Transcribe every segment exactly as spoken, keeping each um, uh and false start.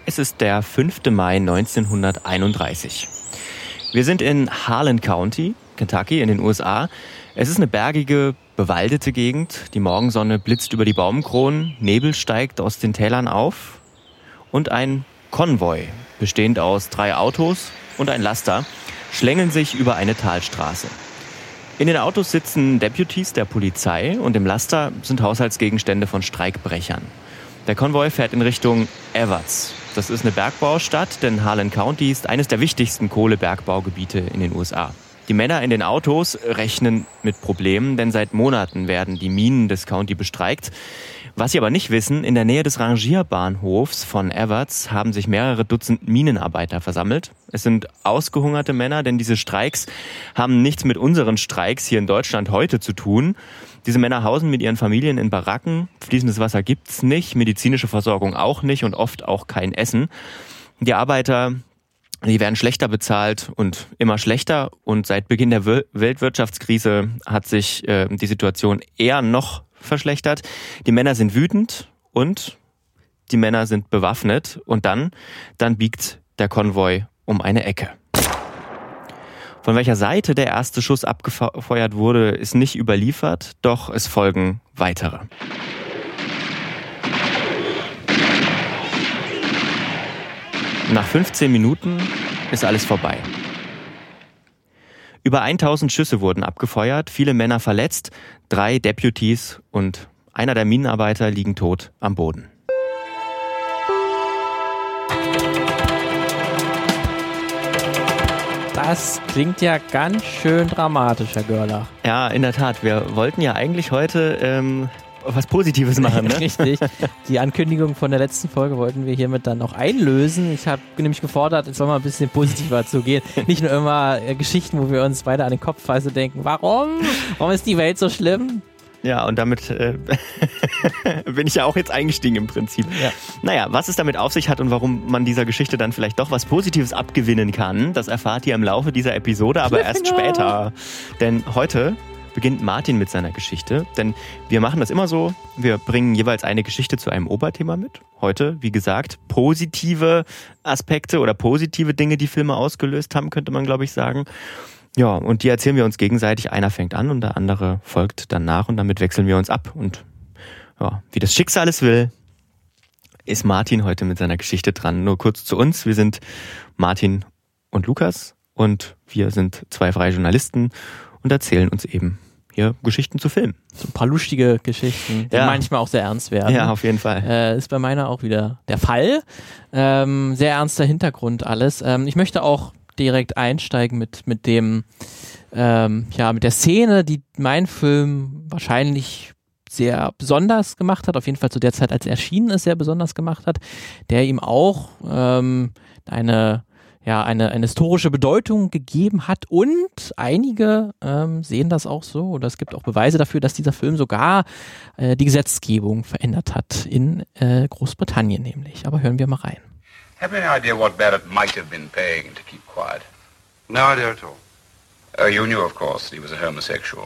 Es ist der fünfte Mai neunzehnhunderteinunddreißig. Wir sind in Harlan County, Kentucky in den U S A. Es ist eine bergige, bewaldete Gegend. Die Morgensonne blitzt über die Baumkronen, Nebel steigt aus den Tälern auf und ein Konvoi, bestehend aus drei Autos und ein Laster, schlängeln sich über eine Talstraße. In den Autos sitzen Deputies der Polizei und im Laster sind Haushaltsgegenstände von Streikbrechern. Der Konvoi fährt in Richtung Evarts. Das ist eine Bergbaustadt, denn Harlan County ist eines der wichtigsten Kohlebergbaugebiete in den U S A. Die Männer in den Autos rechnen mit Problemen, denn seit Monaten werden die Minen des County bestreikt. Was sie aber nicht wissen, in der Nähe des Rangierbahnhofs von Evarts haben sich mehrere Dutzend Minenarbeiter versammelt. Es sind ausgehungerte Männer, denn diese Streiks haben nichts mit unseren Streiks hier in Deutschland heute zu tun. Diese Männer hausen mit ihren Familien in Baracken. Fließendes Wasser gibt's nicht, medizinische Versorgung auch nicht und oft auch kein Essen. Die Arbeiter, die werden schlechter bezahlt und immer schlechter. Und seit Beginn der Weltwirtschaftskrise hat sich äh, die Situation eher noch verschlechtert. Die Männer sind wütend und die Männer sind bewaffnet. Und dann, dann biegt der Konvoi um eine Ecke. Von welcher Seite der erste Schuss abgefeuert wurde, ist nicht überliefert, doch es folgen weitere. Nach fünfzehn Minuten ist alles vorbei. Über tausend Schüsse wurden abgefeuert, viele Männer verletzt, drei Deputies und einer der Minenarbeiter liegen tot am Boden. Das klingt ja ganz schön dramatisch, Herr Görlach. Ja, in der Tat. Wir wollten ja eigentlich heute ähm, was Positives machen, ne? Richtig. Die Ankündigung von der letzten Folge wollten wir hiermit dann auch einlösen. Ich habe nämlich gefordert, es soll mal ein bisschen positiver zugehen. Nicht nur immer äh, Geschichten, wo wir uns beide an den Kopf fassen und denken, warum? Warum ist die Welt so schlimm? Ja, und damit äh, bin ich ja auch jetzt eingestiegen im Prinzip. Ja. Naja, was es damit auf sich hat und warum man dieser Geschichte dann vielleicht doch was Positives abgewinnen kann, das erfahrt ihr im Laufe dieser Episode, aber erst später. Denn heute beginnt Martin mit seiner Geschichte, denn wir machen das immer so, wir bringen jeweils eine Geschichte zu einem Oberthema mit. Heute, wie gesagt, positive Aspekte oder positive Dinge, die Filme ausgelöst haben, könnte man, glaube ich, sagen. Ja, und die erzählen wir uns gegenseitig. Einer fängt an und der andere folgt dann nach und damit wechseln wir uns ab. Und ja, wie das Schicksal es will, ist Martin heute mit seiner Geschichte dran. Nur kurz zu uns. Wir sind Martin und Lukas und wir sind zwei freie Journalisten und erzählen uns eben hier Geschichten zu Filmen. So ein paar lustige Geschichten, die ja manchmal auch sehr ernst werden. Ja, auf jeden Fall. Äh, ist bei meiner auch wieder der Fall. Ähm, sehr ernster Hintergrund alles. Ähm, ich möchte auch direkt einsteigen mit, mit dem, ähm, ja, mit der Szene, die mein Film wahrscheinlich sehr besonders gemacht hat, auf jeden Fall zu der Zeit, als er erschienen ist, sehr besonders gemacht hat, der ihm auch ähm, eine, ja, eine, eine historische Bedeutung gegeben hat und einige ähm, sehen das auch so, oder es gibt auch Beweise dafür, dass dieser Film sogar äh, die Gesetzgebung verändert hat in äh, Großbritannien nämlich. Aber hören wir mal rein. Have you any idea what Barrett might have been paying to keep quiet? No idea at all. Uh, you knew, of course, that he was a homosexual.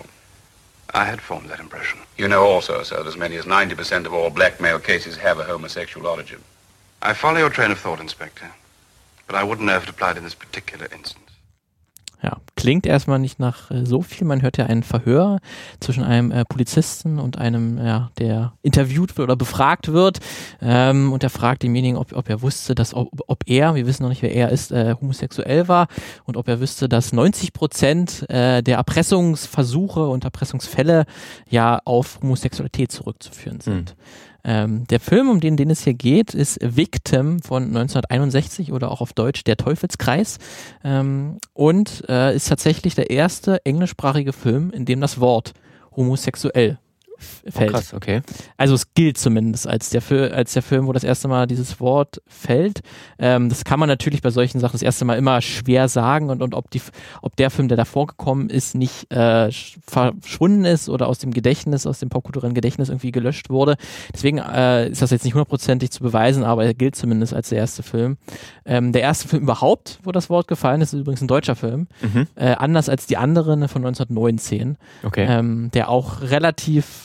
I had formed that impression. You know also, sir, that as many as ninety percent of all blackmail cases have a homosexual origin. I follow your train of thought, Inspector. But I wouldn't have it applied in this particular instance. Ja, klingt erstmal nicht nach äh, so viel. Man hört ja ein Verhör zwischen einem äh, Polizisten und einem, ja, der interviewt wird oder befragt wird. Ähm, und er fragt denjenigen, ob, ob er wusste, dass ob, ob er, wir wissen noch nicht, wer er ist, äh, homosexuell war und ob er wüsste, dass neunzig Prozent äh, der Erpressungsversuche und Erpressungsfälle ja auf Homosexualität zurückzuführen sind. Mhm. Ähm, der Film, um den, den es hier geht, ist Victim von neunzehnhunderteinundsechzig oder auch auf Deutsch Der Teufelskreis ähm, und äh, ist tatsächlich der erste englischsprachige Film, in dem das Wort homosexuell fällt. Oh, krass, okay. Also es gilt zumindest als der, Fil- als der Film, wo das erste Mal dieses Wort fällt. Ähm, das kann man natürlich bei solchen Sachen das erste Mal immer schwer sagen und, und ob, die, ob der Film, der davor gekommen ist, nicht äh, verschwunden ist oder aus dem Gedächtnis, aus dem popkulturellen Gedächtnis irgendwie gelöscht wurde. Deswegen äh, ist das jetzt nicht hundertprozentig zu beweisen, aber er gilt zumindest als der erste Film. Ähm, der erste Film überhaupt, wo das Wort gefallen ist, ist übrigens ein deutscher Film. Mhm. Äh, anders als die anderen von neunzehnhundertneunzehn. Okay. Ähm, der auch relativ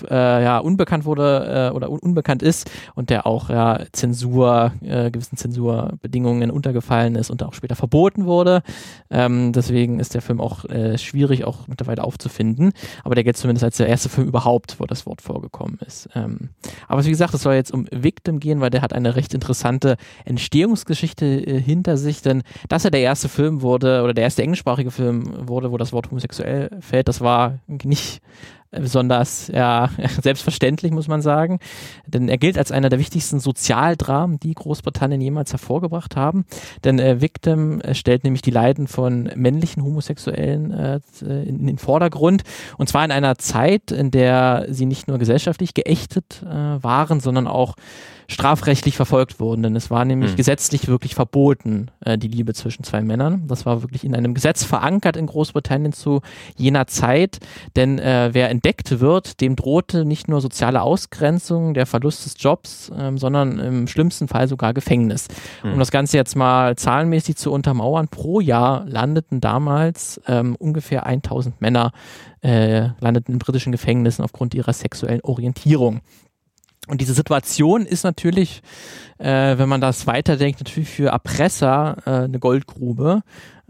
relativ äh, ja, unbekannt wurde äh, oder un- unbekannt ist und der auch ja, Zensur, äh, gewissen Zensurbedingungen untergefallen ist und auch später verboten wurde. Ähm, deswegen ist der Film auch äh, schwierig auch mittlerweile aufzufinden, aber der gilt zumindest als der erste Film überhaupt, wo das Wort vorgekommen ist. Ähm, aber wie gesagt, es soll jetzt um Victim gehen, weil der hat eine recht interessante Entstehungsgeschichte äh, hinter sich, denn dass er der erste Film wurde oder der erste englischsprachige Film wurde, wo das Wort homosexuell fällt, das war nicht besonders ja, selbstverständlich, muss man sagen. Denn er gilt als einer der wichtigsten Sozialdramen, die Großbritannien jemals hervorgebracht haben. Denn äh, Victim äh, stellt nämlich die Leiden von männlichen Homosexuellen äh, in, in den Vordergrund. Und zwar in einer Zeit, in der sie nicht nur gesellschaftlich geächtet äh, waren, sondern auch strafrechtlich verfolgt wurden, denn es war nämlich mhm. gesetzlich wirklich verboten, äh, die Liebe zwischen zwei Männern. Das war wirklich in einem Gesetz verankert in Großbritannien zu jener Zeit, denn äh, wer entdeckt wird, dem drohte nicht nur soziale Ausgrenzung, der Verlust des Jobs, ähm, sondern im schlimmsten Fall sogar Gefängnis. Mhm. Um das Ganze jetzt mal zahlenmäßig zu untermauern, pro Jahr landeten damals ähm, ungefähr tausend Männer äh, landeten in britischen Gefängnissen aufgrund ihrer sexuellen Orientierung. Und diese Situation ist natürlich, äh, wenn man das weiterdenkt, natürlich für Erpresser äh, eine Goldgrube,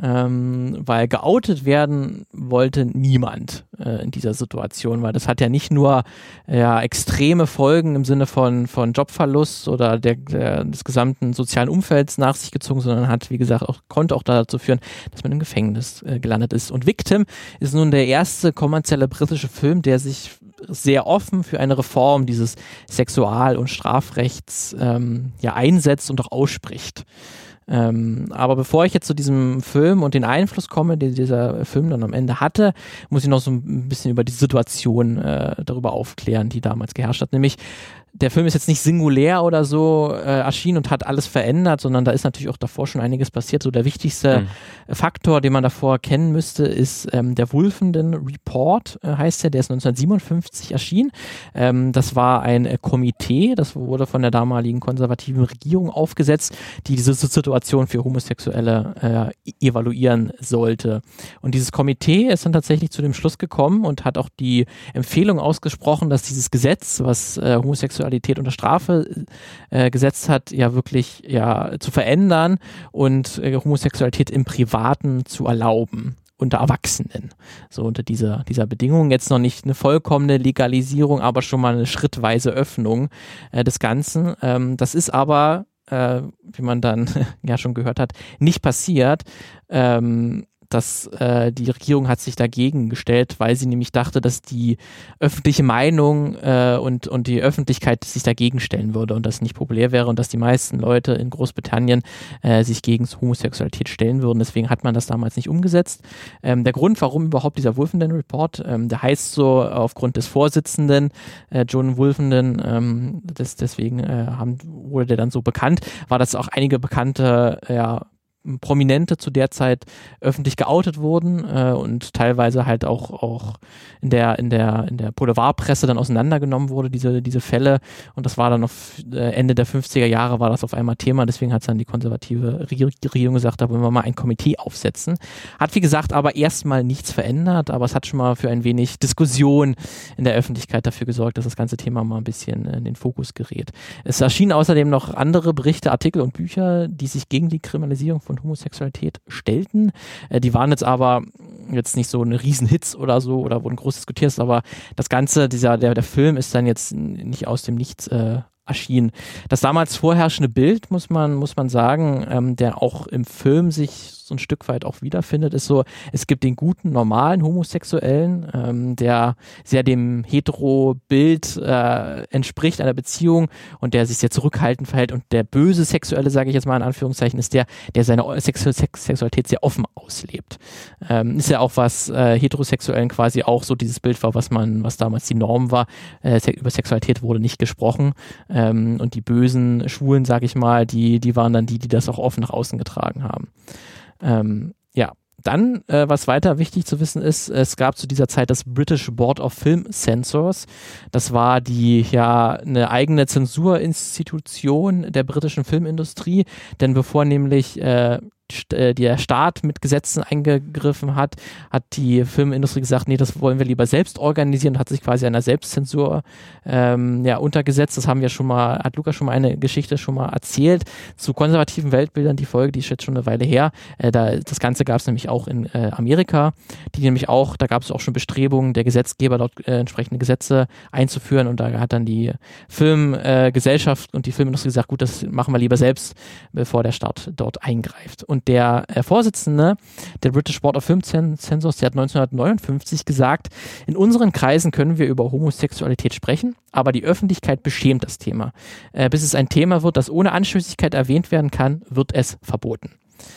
ähm, weil geoutet werden wollte niemand äh, in dieser Situation, weil das hat ja nicht nur ja, extreme Folgen im Sinne von, von Jobverlust oder der, der, des gesamten sozialen Umfelds nach sich gezogen, sondern hat, wie gesagt, auch, konnte auch dazu führen, dass man im Gefängnis äh, gelandet ist. Und Victim ist nun der erste kommerzielle britische Film, der sich sehr offen für eine Reform dieses Sexual- und Strafrechts ähm, ja, einsetzt und auch ausspricht. Ähm, aber bevor ich jetzt zu diesem Film und den Einfluss komme, den dieser Film dann am Ende hatte, muss ich noch so ein bisschen über die Situation äh, darüber aufklären, die damals geherrscht hat. Nämlich, der Film ist jetzt nicht singulär oder so äh, erschienen und hat alles verändert, sondern da ist natürlich auch davor schon einiges passiert. So der wichtigste mhm. Faktor, den man davor kennen müsste, ist ähm, der Wolfenden Report, äh, heißt der, der ist neunzehnhundertsiebenundfünfzig erschienen. Ähm, das war ein äh, Komitee, das wurde von der damaligen konservativen Regierung aufgesetzt, die diese Situation für Homosexuelle äh, evaluieren sollte. Und dieses Komitee ist dann tatsächlich zu dem Schluss gekommen und hat auch die Empfehlung ausgesprochen, dass dieses Gesetz, was äh, Homosexualität unter Strafe äh, gesetzt hat, ja wirklich ja zu verändern und äh, Homosexualität im Privaten zu erlauben unter Erwachsenen. So unter dieser, dieser Bedingung. Jetzt noch nicht eine vollkommene Legalisierung, aber schon mal eine schrittweise Öffnung äh, des Ganzen. Ähm, das ist aber, äh, wie man dann ja schon gehört hat, nicht passiert. Ähm, dass äh, die Regierung hat sich dagegen gestellt, weil sie nämlich dachte, dass die öffentliche Meinung äh, und, und die Öffentlichkeit sich dagegen stellen würde und das nicht populär wäre und dass die meisten Leute in Großbritannien äh, sich gegen Homosexualität stellen würden. Deswegen hat man das damals nicht umgesetzt. Ähm, der Grund, warum überhaupt dieser Wolfenden Report, ähm, der heißt so aufgrund des Vorsitzenden, äh, John Wolfenden, ähm, das, deswegen äh, haben, wurde der dann so bekannt, war, dass auch einige bekannte ja, Prominente zu der Zeit öffentlich geoutet wurden äh, und teilweise halt auch, auch in der, in der, in der Boulevardpresse dann auseinandergenommen wurde, diese, diese Fälle. Und das war dann auf äh, Ende der fünfziger Jahre war das auf einmal Thema. Deswegen hat dann die konservative Regierung gesagt, da wollen wir mal ein Komitee aufsetzen. Hat, wie gesagt, aber erstmal nichts verändert, aber es hat schon mal für ein wenig Diskussion in der Öffentlichkeit dafür gesorgt, dass das ganze Thema mal ein bisschen in den Fokus gerät. Es erschienen außerdem noch andere Berichte, Artikel und Bücher, die sich gegen die Kriminalisierung von von Homosexualität stellten. Äh, die waren jetzt aber jetzt nicht so eine Riesenhits oder so oder wurden groß diskutiert, aber das Ganze, dieser, der, der Film ist dann jetzt nicht aus dem Nichts äh, erschienen. Das damals vorherrschende Bild, muss man, muss man sagen, ähm, der auch im Film sich so ein Stück weit auch wiederfindet, ist so, es gibt den guten, normalen Homosexuellen, ähm, der sehr dem Hetero-Bild äh, entspricht einer Beziehung und der sich sehr zurückhaltend verhält und der böse Sexuelle, sage ich jetzt mal in Anführungszeichen, ist der, der seine Sexu- Sex- Sexualität sehr offen auslebt. Ähm, ist ja auch was äh, Heterosexuellen quasi auch so dieses Bild war, was man, was damals die Norm war. Äh, über Sexualität wurde nicht gesprochen. Ähm, und die bösen Schwulen, sag ich mal, die, die waren dann die, die das auch offen nach außen getragen haben. Ähm, ja, dann, äh, was weiter wichtig zu wissen ist, es gab zu dieser Zeit das British Board of Film Censors. Das war die, ja, eine eigene Zensurinstitution der britischen Filmindustrie, denn bevor nämlich äh, äh, der Staat mit Gesetzen eingegriffen hat, hat die Filmindustrie gesagt, nee, das wollen wir lieber selbst organisieren, hat sich quasi einer Selbstzensur ähm, ja, untergesetzt. Das haben wir schon mal, hat Lukas schon mal eine Geschichte schon mal erzählt zu konservativen Weltbildern, die Folge, die ist jetzt schon eine Weile her. Äh, da, das Ganze gab es nämlich auch in äh, Amerika, die nämlich auch, da gab es auch schon Bestrebungen, der Gesetzgeber dort äh, entsprechende Gesetze einzuführen und da hat dann die Filmgesellschaft äh, und die Filmindustrie gesagt, gut, das machen wir lieber selbst, bevor der Staat dort eingreift. Und der äh, Vorsitzende der British Board of Film Censors, der hat neunzehnhundertneunundfünfzig gesagt, in unseren Kreisen können wir über Homosexualität sprechen, aber die Öffentlichkeit beschämt das Thema. Äh, bis es ein Thema wird, das ohne Anstößigkeit erwähnt werden kann, wird es verboten.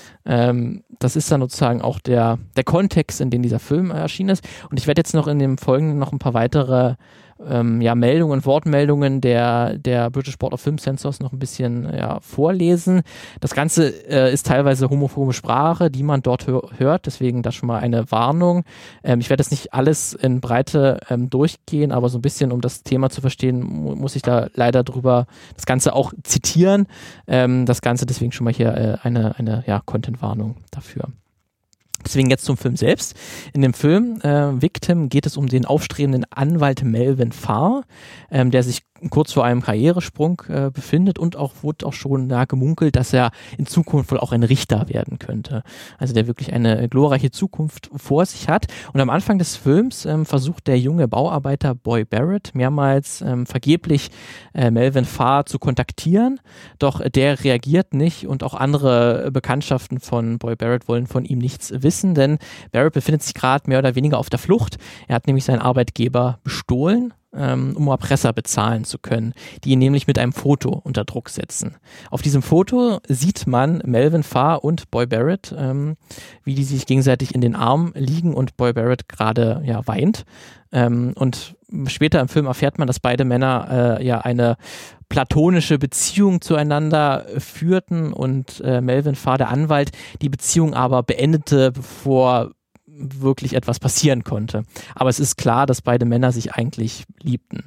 Ähm, das ist dann sozusagen auch der, der Kontext, in dem dieser Film erschienen ist. Und ich werde jetzt noch in dem Folgenden noch ein paar weitere ähm, ja, Meldungen, Wortmeldungen der, der British Board of Film Censors noch ein bisschen ja, vorlesen. Das Ganze äh, ist teilweise homophobe Sprache, die man dort hör- hört, deswegen da schon mal eine Warnung. Ähm, ich werde jetzt nicht alles in Breite ähm, durchgehen, aber so ein bisschen, um das Thema zu verstehen, mu- muss ich da leider drüber das Ganze auch zitieren. Ähm, das Ganze deswegen schon mal hier äh, eine, eine ja, Content-Warnung dafür. Deswegen jetzt zum Film selbst. In dem Film äh, Victim geht es um den aufstrebenden Anwalt Melvin Farr, ähm, der sich kurz vor einem Karrieresprung äh, befindet und auch wurde auch schon ja, gemunkelt, dass er in Zukunft wohl auch ein Richter werden könnte. Also der wirklich eine glorreiche Zukunft vor sich hat. Und am Anfang des Films ähm, versucht der junge Bauarbeiter Boy Barrett mehrmals ähm, vergeblich äh, Melvin Farr zu kontaktieren, doch der reagiert nicht und auch andere Bekanntschaften von Boy Barrett wollen von ihm nichts wissen, denn Barrett befindet sich gerade mehr oder weniger auf der Flucht. Er hat nämlich seinen Arbeitgeber bestohlen, um Erpresser bezahlen zu können, die ihn nämlich mit einem Foto unter Druck setzen. Auf diesem Foto sieht man Melvin Farr und Boy Barrett, ähm, wie die sich gegenseitig in den Armen liegen und Boy Barrett gerade ja, weint. Ähm, und später im Film erfährt man, dass beide Männer äh, ja eine platonische Beziehung zueinander führten und äh, Melvin Farr, der Anwalt, die Beziehung aber beendete, bevor wirklich etwas passieren konnte. Aber es ist klar, dass beide Männer sich eigentlich liebten.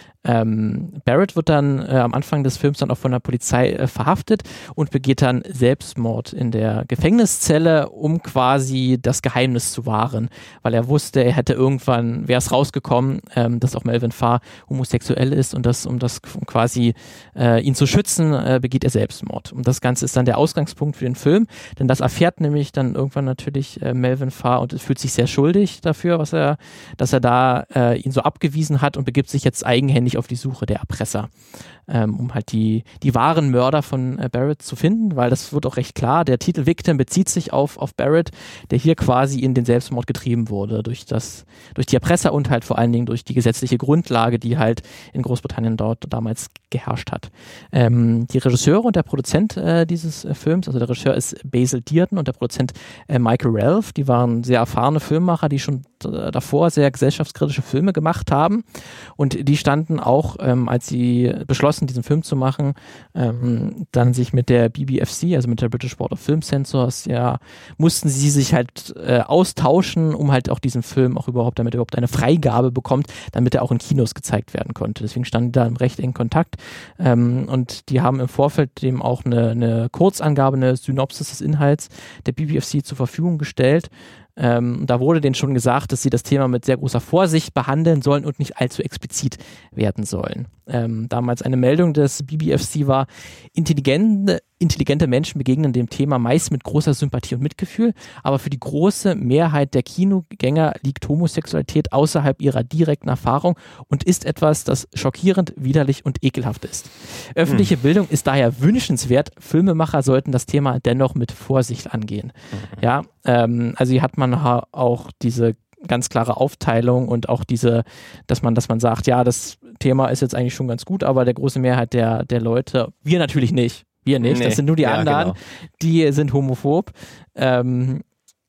Ähm, Barrett wird dann äh, am Anfang des Films dann auch von der Polizei äh, verhaftet und begeht dann Selbstmord in der Gefängniszelle, um quasi das Geheimnis zu wahren, weil er wusste, er hätte irgendwann, wäre es rausgekommen, ähm, dass auch Melvin Farr homosexuell ist und das, um das um quasi äh, ihn zu schützen, äh, begeht er Selbstmord. Und das Ganze ist dann der Ausgangspunkt für den Film, denn das erfährt nämlich dann irgendwann natürlich äh, Melvin Farr und fühlt sich sehr schuldig dafür, was er, dass er da äh, ihn so abgewiesen hat und begibt sich jetzt eigenhändig auf die Suche der Erpresser, ähm, um halt die, die wahren Mörder von äh, Barrett zu finden, weil das wird auch recht klar, der Titel Victim bezieht sich auf, auf Barrett, der hier quasi in den Selbstmord getrieben wurde, durch das, durch die Erpresser und halt vor allen Dingen durch die gesetzliche Grundlage, die halt in Großbritannien dort damals geherrscht hat. Ähm, die Regisseure und der Produzent äh, dieses äh, Films, also der Regisseur ist Basil Dearden und der Produzent äh, Michael Ralph, die waren sehr erfahrene Filmemacher, die schon äh, davor sehr gesellschaftskritische Filme gemacht haben und die standen auch, ähm, als sie beschlossen, diesen Film zu machen, ähm, dann sich mit der B B F C, also mit der British Board of Film Censors, ja, mussten sie sich halt äh, austauschen, um halt auch diesen Film auch überhaupt, damit er überhaupt eine Freigabe bekommt, damit er auch in Kinos gezeigt werden konnte. Deswegen standen die da im recht engen Kontakt ähm, und die haben im Vorfeld dem auch eine, eine Kurzangabe, eine Synopsis des Inhalts der B B F C zur Verfügung gestellt. Ähm, da wurde denen schon gesagt, dass sie das Thema mit sehr großer Vorsicht behandeln sollen und nicht allzu explizit werden sollen. Ähm, damals eine Meldung des B B F C war, intelligente, intelligente Menschen begegnen dem Thema meist mit großer Sympathie und Mitgefühl, aber für die große Mehrheit der Kinogänger liegt Homosexualität außerhalb ihrer direkten Erfahrung und ist etwas, das schockierend, widerlich und ekelhaft ist. Öffentliche hm. Bildung ist daher wünschenswert. Filmemacher sollten das Thema dennoch mit Vorsicht angehen. Mhm. Ja, ähm, also hier hat man ha- auch diese ganz klare Aufteilung und auch diese, dass man, dass man sagt, ja, das Thema ist jetzt eigentlich schon ganz gut, aber der große Mehrheit der, der Leute, wir natürlich nicht, wir nicht, nee, das sind nur die ja, anderen, genau. Die sind homophob. Ähm,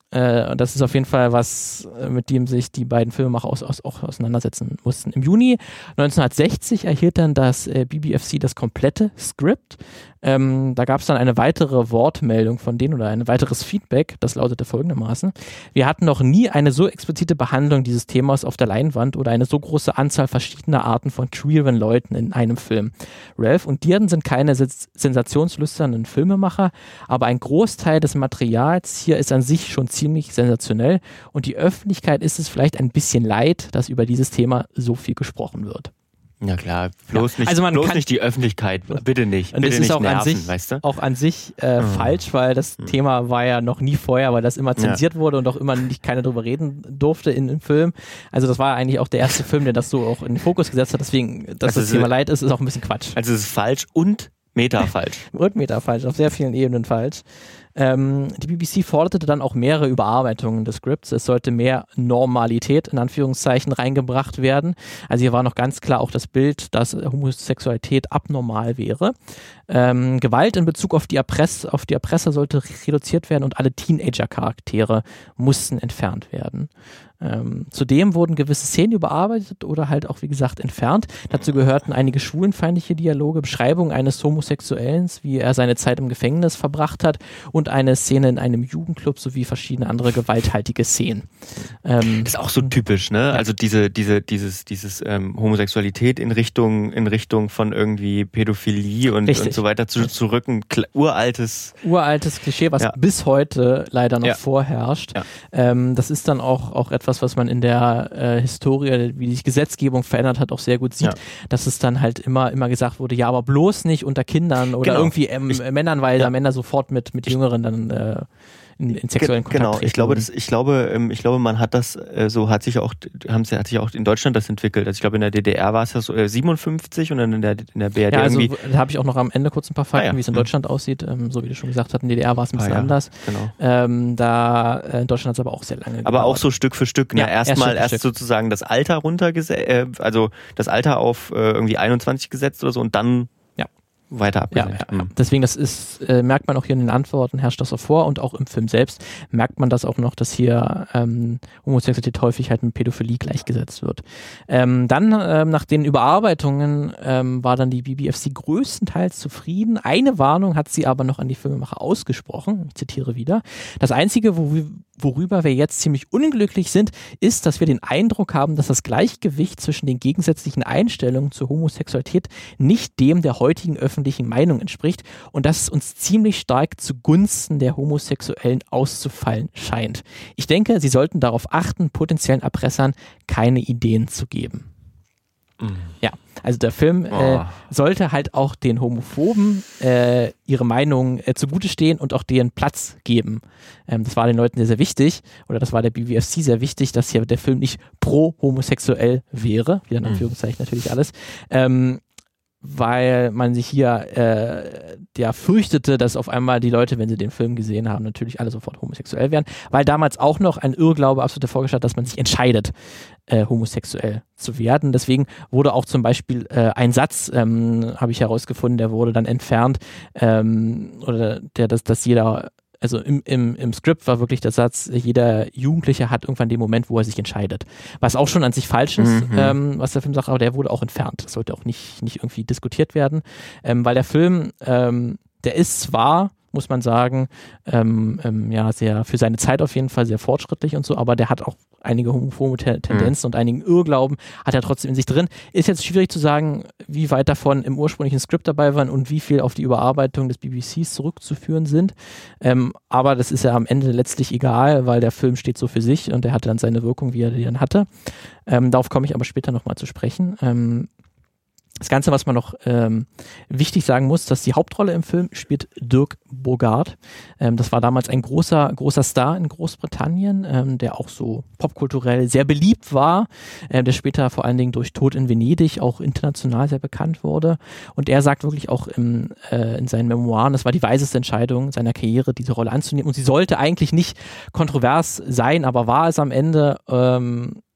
Äh, und das ist auf jeden Fall was, mit dem sich die beiden Filmemacher aus, aus, auch auseinandersetzen mussten. Im Juni neunzehnhundertsechzig erhielt dann das äh, B B F C das komplette Skript. Ähm, da gab es dann eine weitere Wortmeldung von denen oder ein weiteres Feedback, das lautete folgendermaßen: Wir hatten noch nie eine so explizite Behandlung dieses Themas auf der Leinwand oder eine so große Anzahl verschiedener Arten von queeren Leuten in einem Film. Ralph und Dearden sind keine sens- sensationslüsternen Filmemacher, aber ein Großteil des Materials hier ist an sich schon ziemlich sensationell und die Öffentlichkeit ist es vielleicht ein bisschen leid, dass über dieses Thema so viel gesprochen wird. Ja klar, bloß, ja. nicht, Also man bloß kann, nicht die Öffentlichkeit, bitte nicht. Und bitte es ist nicht auch, nerven, an sich, weißt du? auch an sich äh, mhm. falsch, weil das mhm. Thema war ja noch nie vorher, weil das immer zensiert ja. wurde und auch immer nicht keiner drüber reden durfte in dem Film. Also das war eigentlich auch der erste Film, der das so auch in den Fokus gesetzt hat. Deswegen, dass also das Thema leid ist, ist auch ein bisschen Quatsch. Also es ist falsch und meta-falsch. Und meta-falsch, auf sehr vielen Ebenen falsch. Ähm, die B B C forderte dann auch mehrere Überarbeitungen des Skripts. Es sollte mehr Normalität in Anführungszeichen reingebracht werden. Also hier war noch ganz klar auch das Bild, dass Homosexualität abnormal wäre. Ähm, Gewalt in Bezug auf die, Erpress- auf die Erpresser sollte reduziert werden und alle Teenager-Charaktere mussten entfernt werden. Ähm, zudem wurden gewisse Szenen überarbeitet oder halt auch, wie gesagt, entfernt. Dazu gehörten einige schwulenfeindliche Dialoge, Beschreibung eines Homosexuellen, wie er seine Zeit im Gefängnis verbracht hat, und eine Szene in einem Jugendclub sowie verschiedene andere gewalthaltige Szenen. Ähm, das ist auch so typisch, ne? Ja. Also diese, diese, dieses, dieses ähm, Homosexualität in Richtung, in Richtung von irgendwie Pädophilie und, und so weiter zu, zu rücken. Kla- uraltes uraltes Klischee, was ja. bis heute leider noch ja. vorherrscht. Ja. Ähm, das ist dann auch, auch etwas, was man in der äh, Historie, wie sich Gesetzgebung verändert hat, auch sehr gut sieht, ja. dass es dann halt immer immer gesagt wurde, ja, aber bloß nicht unter Kindern oder genau. irgendwie ähm, ich, Männern, weil ja. da Männer sofort mit, mit Jüngeren dann äh, in, in sexuellen Kontakt Genau, ich glaube, das, ich glaube, ähm, ich glaube, man hat das, äh, so hat sich auch, haben sie, hat sich auch in Deutschland das entwickelt. Also ich glaube, in der D D R war es ja so äh, siebenundfünfzig und dann in der, in der B R D ja, also irgendwie. Da habe ich auch noch am Ende kurz ein paar Fakten, ah, ja. wie es in mhm. Deutschland aussieht. Ähm, so wie du schon gesagt hast, in der D D R war es ein bisschen ah, ja. anders. Genau. Ähm, da äh, in Deutschland hat es aber auch sehr lange gedauert. Aber auch so Stück für Stück. Ne? Ja, Erstmal erst, erst sozusagen das Alter runtergesetzt, äh, also das Alter auf äh, irgendwie einundzwanzig gesetzt oder so und dann weiter abgesenkt. Ja, ja, ja. Deswegen, das ist, äh, merkt man auch hier in den Antworten, herrscht das so vor, und auch im Film selbst merkt man das auch noch, dass hier ähm, Homosexualität häufig halt mit Pädophilie gleichgesetzt wird. Ähm, dann, ähm, nach den Überarbeitungen, ähm, war dann die B B F C größtenteils zufrieden. Eine Warnung hat sie aber noch an die Filmemacher ausgesprochen, ich zitiere wieder: Das Einzige, wo wir worüber wir jetzt ziemlich unglücklich sind, ist, dass wir den Eindruck haben, dass das Gleichgewicht zwischen den gegensätzlichen Einstellungen zur Homosexualität nicht dem der heutigen öffentlichen Meinung entspricht und dass es uns ziemlich stark zugunsten der Homosexuellen auszufallen scheint. Ich denke, Sie sollten darauf achten, potenziellen Erpressern keine Ideen zu geben. Mhm. Ja, also der Film oh. äh, sollte halt auch den Homophoben äh, ihre Meinung äh, zugute stehen und auch deren Platz geben. Ähm, das war den Leuten sehr, sehr wichtig, oder das war der B B F C sehr wichtig, dass hier der Film nicht pro-homosexuell wäre, wieder in Anführungszeichen mhm. natürlich alles, ähm, weil man sich hier äh, ja fürchtete, dass auf einmal die Leute, wenn sie den Film gesehen haben, natürlich alle sofort homosexuell wären, weil damals auch noch ein Irrglaube absolut davor gestellt, dass man sich entscheidet, äh, homosexuell zu werden. Deswegen wurde auch zum Beispiel äh, ein Satz, ähm, habe ich herausgefunden, der wurde dann entfernt, ähm, oder der, dass, dass jeder Also im, im, im Skript war wirklich der Satz, jeder Jugendliche hat irgendwann den Moment, wo er sich entscheidet. Was auch schon an sich falsch ist, mhm. ähm, was der Film sagt, aber der wurde auch entfernt. Das sollte auch nicht, nicht irgendwie diskutiert werden, ähm, weil der Film, ähm, der ist zwar, muss man sagen, ähm, ähm, ja, sehr für seine Zeit auf jeden Fall sehr fortschrittlich und so, aber der hat auch einige homophobe Tendenzen mhm. und einigen Irrglauben hat er trotzdem in sich drin. Ist jetzt schwierig zu sagen, wie weit davon im ursprünglichen Skript dabei waren und wie viel auf die Überarbeitung des B B Cs zurückzuführen sind. Ähm, aber das ist ja am Ende letztlich egal, weil der Film steht so für sich und er hatte dann seine Wirkung, wie er die dann hatte. Ähm, darauf komme ich aber später nochmal zu sprechen. Ähm, Das Ganze, was man noch ähm, wichtig sagen muss, dass die Hauptrolle im Film spielt Dirk Bogarde. Ähm, das war damals ein großer, großer Star in Großbritannien, ähm, der auch so popkulturell sehr beliebt war, äh, der später vor allen Dingen durch Tod in Venedig auch international sehr bekannt wurde. Und er sagt wirklich auch im, äh, in seinen Memoiren, es war die weiseste Entscheidung seiner Karriere, diese Rolle anzunehmen. Und sie sollte eigentlich nicht kontrovers sein, aber war es am Ende. Ähm,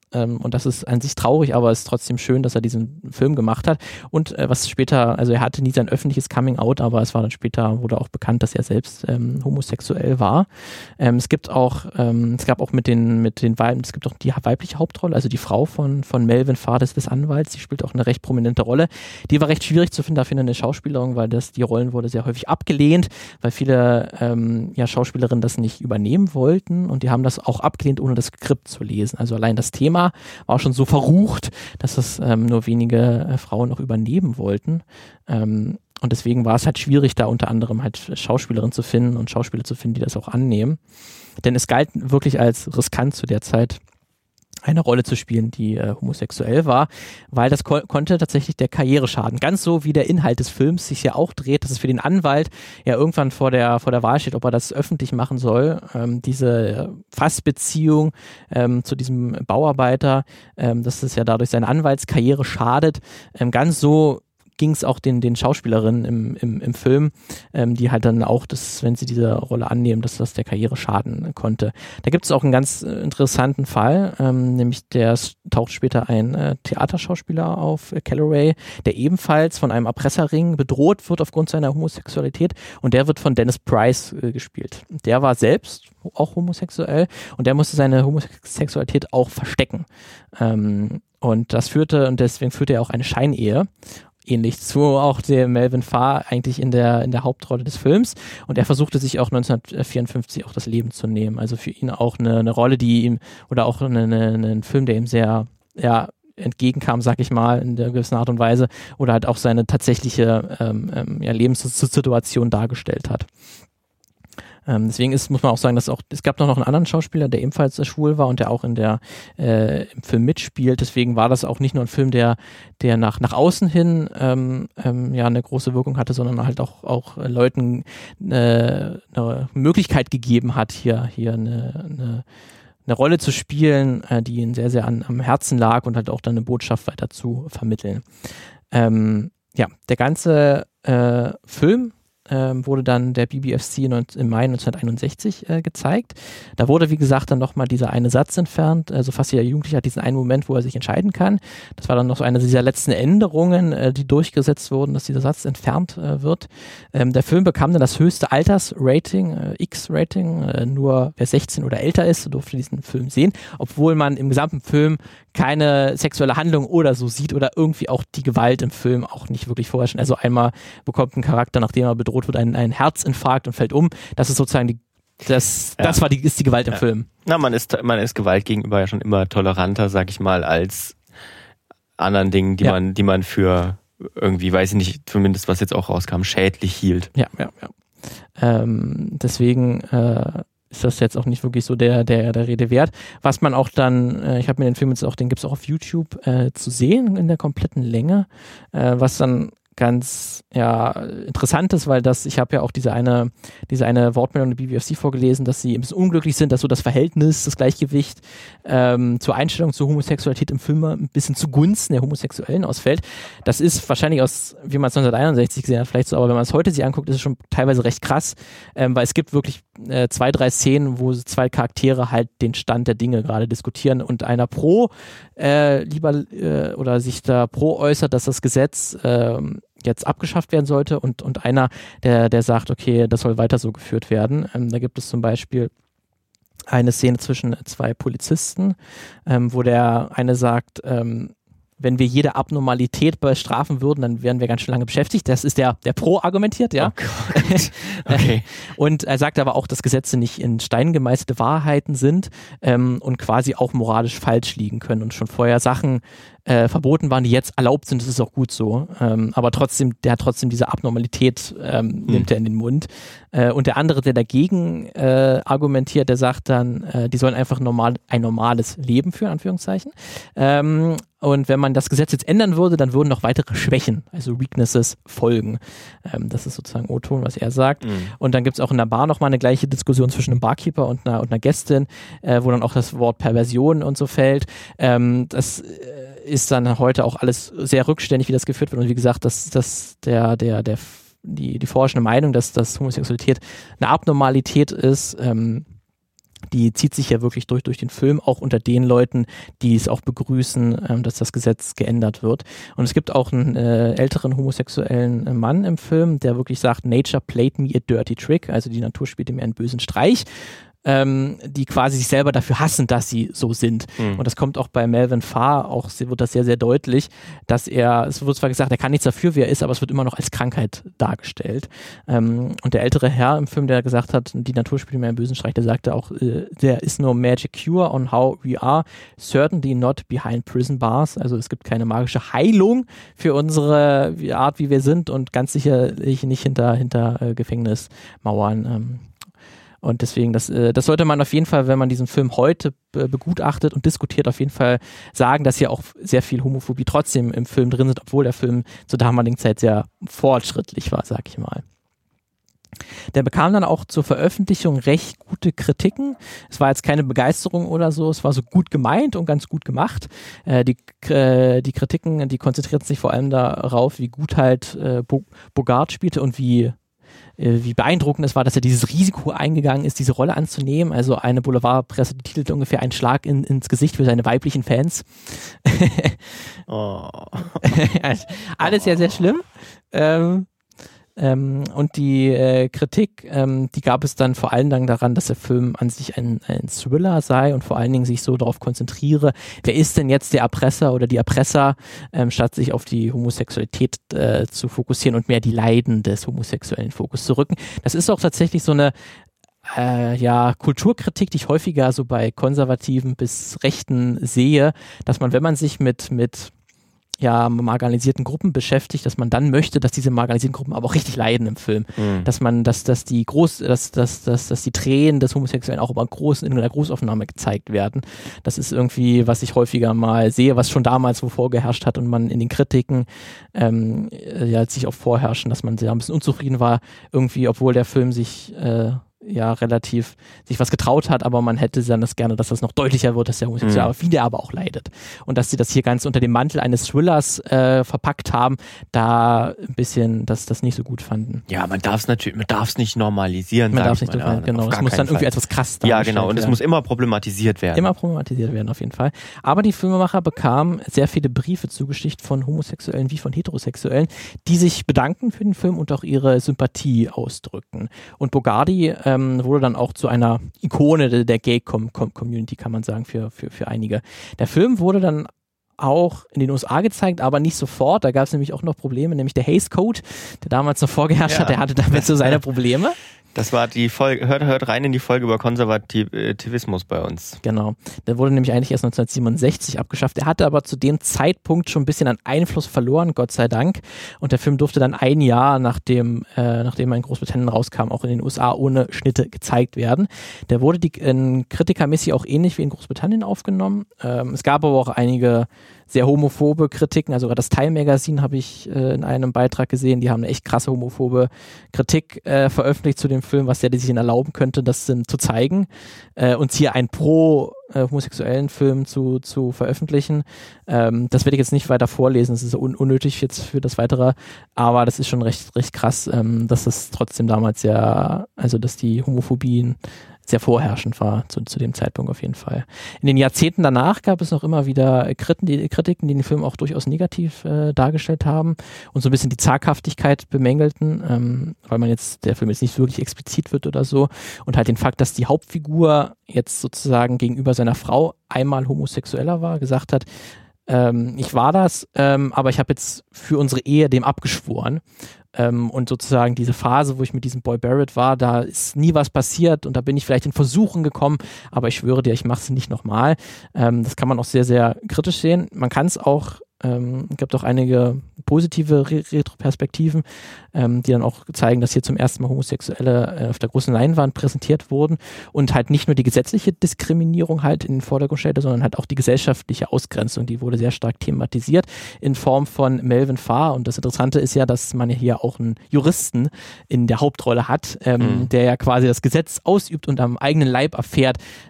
ähm, und das ist an sich traurig, aber es ist trotzdem schön, dass er diesen Film gemacht hat. Und äh, was später, also er hatte nie sein öffentliches Coming-out, aber es war dann später, wurde auch bekannt, dass er selbst ähm, homosexuell war. Ähm, es gibt auch, ähm, es gab auch mit den, mit den Weiben, es gibt auch die weibliche Hauptrolle, also die Frau von, von Melvin Farr, des, des Anwalts, die spielt auch eine recht prominente Rolle. Die war recht schwierig zu finden, dafür eine Schauspielerin, weil das, die Rollen wurde sehr häufig abgelehnt, weil viele ähm, ja, Schauspielerinnen das nicht übernehmen wollten und die haben das auch abgelehnt, ohne das Skript zu lesen. Also allein das Thema war schon so verrucht, dass es ähm, nur wenige äh, Frauen auch übernehmen wollten. Ähm, und deswegen war es halt schwierig, da unter anderem halt Schauspielerinnen zu finden und Schauspieler zu finden, die das auch annehmen. Denn es galt wirklich als riskant zu der Zeit, eine Rolle zu spielen, die äh, homosexuell war, weil das ko- konnte tatsächlich der Karriere schaden. Ganz so wie der Inhalt des Films sich ja auch dreht, dass es für den Anwalt ja irgendwann vor der vor der Wahl steht, ob er das öffentlich machen soll. Ähm, diese Fassbeziehung ähm, zu diesem Bauarbeiter, ähm, dass es ja dadurch seine Anwaltskarriere schadet. Ähm, ganz so ging es auch den, den Schauspielerinnen im, im, im Film, ähm, die halt dann auch, das, wenn sie diese Rolle annehmen, dass das der Karriere schaden konnte. Da gibt es auch einen ganz äh, interessanten Fall, ähm, nämlich der taucht später ein äh, Theaterschauspieler auf, äh, Calloway, der ebenfalls von einem Erpresserring bedroht wird aufgrund seiner Homosexualität und der wird von Dennis Price äh, gespielt. Der war selbst auch homosexuell und der musste seine Homosexualität auch verstecken. Ähm, und das führte, und deswegen führte er auch eine Scheinehe. Ähnlich zu auch dem Melvin Farr eigentlich in der in der Hauptrolle des Films und er versuchte sich auch neunzehnhundertvierundfünfzig auch das Leben zu nehmen, also für ihn auch eine, eine Rolle, die ihm oder auch eine, eine, einen Film, der ihm sehr ja entgegenkam, sag ich mal, in der gewissen Art und Weise oder halt auch seine tatsächliche ähm, ähm, ja, Lebenssituation dargestellt hat. Ähm, deswegen ist, muss man auch sagen, dass auch, es gab noch einen anderen Schauspieler, der ebenfalls äh, schwul war und der auch in der, äh, im Film mitspielt. Deswegen war das auch nicht nur ein Film, der, der nach, nach außen hin, ähm, ähm, ja, eine große Wirkung hatte, sondern halt auch, auch äh, Leuten äh, eine Möglichkeit gegeben hat, hier, hier eine, eine, eine Rolle zu spielen, äh, die ihnen sehr, sehr an, am Herzen lag und halt auch dann eine Botschaft weiter zu vermitteln. Ähm, ja, der ganze äh, Film Ähm, wurde dann der B B F C neun, im Mai neunzehnhunderteinundsechzig äh, gezeigt. Da wurde, wie gesagt, dann nochmal dieser eine Satz entfernt. Also fast jeder Jugendliche hat diesen einen Moment, wo er sich entscheiden kann. Das war dann noch so eine dieser letzten Änderungen, äh, die durchgesetzt wurden, dass dieser Satz entfernt äh, wird. Ähm, der Film bekam dann das höchste Altersrating, äh, X-Rating. Äh, nur wer sechzehn oder älter ist, durfte diesen Film sehen, obwohl man im gesamten Film keine sexuelle Handlung oder so sieht oder irgendwie auch die Gewalt im Film auch nicht wirklich vorherrscht. Also einmal bekommt ein Charakter, nachdem er bedroht wird, einen, einen Herzinfarkt und fällt um. Das ist sozusagen die, das, ja. das war die, ist die Gewalt im ja. Film. Na, man ist, man ist Gewalt gegenüber ja schon immer toleranter, sag ich mal, als anderen Dingen, die ja. man, die man für irgendwie, weiß ich nicht, zumindest was jetzt auch rauskam, schädlich hielt. Ja, ja, ja. Ähm, deswegen, äh, ist das jetzt auch nicht wirklich so der, der, der Rede wert. Was man auch dann, äh, ich habe mir den Film jetzt auch, den gibt's auch auf YouTube äh, zu sehen in der kompletten Länge, äh, was dann ganz ja interessant ist, weil das, ich habe ja auch diese eine, diese eine Wortmeldung der B B F C vorgelesen, dass sie ein bisschen unglücklich sind, dass so das Verhältnis, das Gleichgewicht ähm, zur Einstellung zur Homosexualität im Film ein bisschen zugunsten der Homosexuellen ausfällt. Das ist wahrscheinlich aus, wie man es neunzehnhunderteinundsechzig gesehen hat, vielleicht so, aber wenn man es heute sich anguckt, ist es schon teilweise recht krass, ähm, weil es gibt wirklich äh, zwei, drei Szenen, wo zwei Charaktere halt den Stand der Dinge gerade diskutieren und einer pro äh, lieber äh, oder sich da pro äußert, dass das Gesetz ähm, jetzt abgeschafft werden sollte und, und einer, der, der sagt, okay, das soll weiter so geführt werden. Ähm, da gibt es zum Beispiel eine Szene zwischen zwei Polizisten, ähm, wo der eine sagt, ähm, wenn wir jede Abnormalität bestrafen würden, dann wären wir ganz schön lange beschäftigt. Das ist der, der Pro argumentiert, ja. Oh Gott. Okay. Und er sagt aber auch, dass Gesetze nicht in Stein gemeißelte Wahrheiten sind ähm, und quasi auch moralisch falsch liegen können und schon vorher Sachen äh, verboten waren, die jetzt erlaubt sind. Das ist auch gut so. Ähm, aber trotzdem, der hat trotzdem diese Abnormalität, ähm, hm. nimmt er in den Mund. Äh, und der andere, der dagegen äh, argumentiert, der sagt dann, äh, die sollen einfach normal, ein normales Leben führen, Anführungszeichen. Ähm, Und wenn man das Gesetz jetzt ändern würde, dann würden noch weitere Schwächen, also Weaknesses, folgen. Ähm, das ist sozusagen O-Ton, was er sagt. Mhm. Und dann gibt es auch in der Bar nochmal eine gleiche Diskussion zwischen einem Barkeeper und einer, und einer Gästin, äh, wo dann auch das Wort Perversion und so fällt. Ähm, das äh, ist dann heute auch alles sehr rückständig, wie das geführt wird. Und wie gesagt, das, das der, der, der, die, die forschende Meinung, dass, dass Homosexualität eine Abnormalität ist, ähm, die zieht sich ja wirklich durch durch den Film, auch unter den Leuten, die es auch begrüßen, ähm, dass das Gesetz geändert wird. Und es gibt auch einen äh, älteren homosexuellen äh, Mann im Film, der wirklich sagt, Nature played me a dirty trick, also die Natur spielte mir einen bösen Streich. Ähm, die quasi sich selber dafür hassen, dass sie so sind. Mhm. Und das kommt auch bei Melvin Farr, auch wird das sehr, sehr deutlich, dass er, es wird zwar gesagt, er kann nichts dafür, wie er ist, aber es wird immer noch als Krankheit dargestellt. Ähm, und der ältere Herr im Film, der gesagt hat, die Natur spielt mir einen bösen Streich, der sagte auch, äh, there is no magic cure on how we are, certainly not behind prison bars. Also es gibt keine magische Heilung für unsere Art, wie wir sind und ganz sicherlich nicht hinter, hinter äh, Gefängnismauern. Ähm, Und deswegen, das, das sollte man auf jeden Fall, wenn man diesen Film heute begutachtet und diskutiert, auf jeden Fall sagen, dass hier auch sehr viel Homophobie trotzdem im Film drin sind, obwohl der Film zur damaligen Zeit sehr fortschrittlich war, sag ich mal. Der bekam dann auch zur Veröffentlichung recht gute Kritiken. Es war jetzt keine Begeisterung oder so, es war so gut gemeint und ganz gut gemacht. Äh, die, äh, die Kritiken, die konzentrierten sich vor allem darauf, wie gut halt äh, Bogart spielte und wie wie beeindruckend es war, dass er dieses Risiko eingegangen ist, diese Rolle anzunehmen. Also eine Boulevardpresse, die titelt ungefähr einen Schlag in, ins Gesicht für seine weiblichen Fans. Oh. Alles sehr, sehr schlimm. Ähm, ähm, und die äh, Kritik, ähm, die gab es dann vor allen Dingen daran, dass der Film an sich ein, ein Thriller sei und vor allen Dingen sich so darauf konzentriere, wer ist denn jetzt der Erpresser oder die Erpresser, ähm, statt sich auf die Homosexualität äh, zu fokussieren und mehr die Leiden des homosexuellen Fokus zu rücken. Das ist auch tatsächlich so eine Äh, ja, Kulturkritik, die ich häufiger so bei Konservativen bis Rechten sehe, dass man, wenn man sich mit, mit ja, marginalisierten Gruppen beschäftigt, dass man dann möchte, dass diese marginalisierten Gruppen aber auch richtig leiden im Film. Mhm. Dass man, dass, dass die groß, dass, dass, dass, dass die Tränen des Homosexuellen auch über groß, in einer Großaufnahme gezeigt werden. Das ist irgendwie, was ich häufiger mal sehe, was schon damals wo vorgeherrscht hat und man in den Kritiken ähm, ja, sich auch vorherrschen, dass man sehr ein bisschen unzufrieden war, irgendwie, obwohl der Film sich äh, ja relativ sich was getraut hat, aber man hätte dann das gerne, dass das noch deutlicher wird, dass der Homosexuelle, mhm. aber wie der aber auch leidet. Und dass sie das hier ganz unter dem Mantel eines Thrillers äh, verpackt haben, da ein bisschen, dass das nicht so gut fanden. Ja, man darf es natürlich, man darf es nicht normalisieren. Man darf es nicht normalisieren, genau. Es muss dann irgendwie etwas krass dargestellt Ja, genau. Und es muss immer problematisiert werden. Immer problematisiert werden, auf jeden Fall. Aber die Filmemacher bekamen sehr viele Briefe zugeschickt von Homosexuellen wie von Heterosexuellen, die sich bedanken für den Film und auch ihre Sympathie ausdrücken. Und Bogardi ähm, wurde dann auch zu einer Ikone der, der Gay-Community, kann man sagen, für, für, für einige. Der Film wurde dann auch in den U S A gezeigt, aber nicht sofort. Da gab es nämlich auch noch Probleme, nämlich der Hays Code, der damals noch vorgeherrscht ja. hat, der hatte damit so seine Probleme. Das war die Folge, hört, hört rein in die Folge über Konservativismus bei uns. Genau. Der wurde nämlich eigentlich erst neunzehnhundertsiebenundsechzig abgeschafft. Er hatte aber zu dem Zeitpunkt schon ein bisschen an Einfluss verloren, Gott sei Dank. Und der Film durfte dann ein Jahr, nachdem, äh, nachdem er in Großbritannien rauskam, auch in den U S A ohne Schnitte gezeigt werden. Der wurde die, in kritikermäßig auch ähnlich wie in Großbritannien aufgenommen. Ähm, es gab aber auch einige sehr homophobe Kritiken, also das Time Magazine habe ich äh, in einem Beitrag gesehen, die haben eine echt krasse homophobe Kritik äh, veröffentlicht zu dem Film, was der sich denn erlauben könnte, das ähm, zu zeigen äh, und hier einen pro äh, homosexuellen Film zu, zu veröffentlichen. Ähm, das werde ich jetzt nicht weiter vorlesen, das ist un- unnötig jetzt für das Weitere, aber das ist schon recht, recht krass, ähm, dass das trotzdem damals ja, also dass die Homophobien sehr vorherrschend war zu, zu dem Zeitpunkt auf jeden Fall. In den Jahrzehnten danach gab es noch immer wieder Kritiken, die, Kritiken, die den Film auch durchaus negativ äh, dargestellt haben und so ein bisschen die Zaghaftigkeit bemängelten, ähm, weil man jetzt, der Film jetzt nicht wirklich explizit wird oder so und halt den Fakt, dass die Hauptfigur jetzt sozusagen gegenüber seiner Frau einmal homosexueller war, gesagt hat, ähm, ich war das, ähm, aber ich habe jetzt für unsere Ehe dem abgeschworen. Ähm, und sozusagen diese Phase, wo ich mit diesem Boy Barrett war, da ist nie was passiert und da bin ich vielleicht in Versuchen gekommen, aber ich schwöre dir, ich mache es nicht nochmal. Ähm, das kann man auch sehr, sehr kritisch sehen. Man kann es auch, ähm, es gibt auch einige positive Re- Retroperspektiven, ähm, die dann auch zeigen, dass hier zum ersten Mal Homosexuelle äh, auf der großen Leinwand präsentiert wurden und halt nicht nur die gesetzliche Diskriminierung halt in den Vordergrund stellte, sondern halt auch die gesellschaftliche Ausgrenzung, die wurde sehr stark thematisiert in Form von Melvin Farr. Und das Interessante ist ja, dass man ja hier auch einen Juristen in der Hauptrolle hat, ähm, mhm. der ja quasi das Gesetz ausübt und am eigenen Leib erfährt,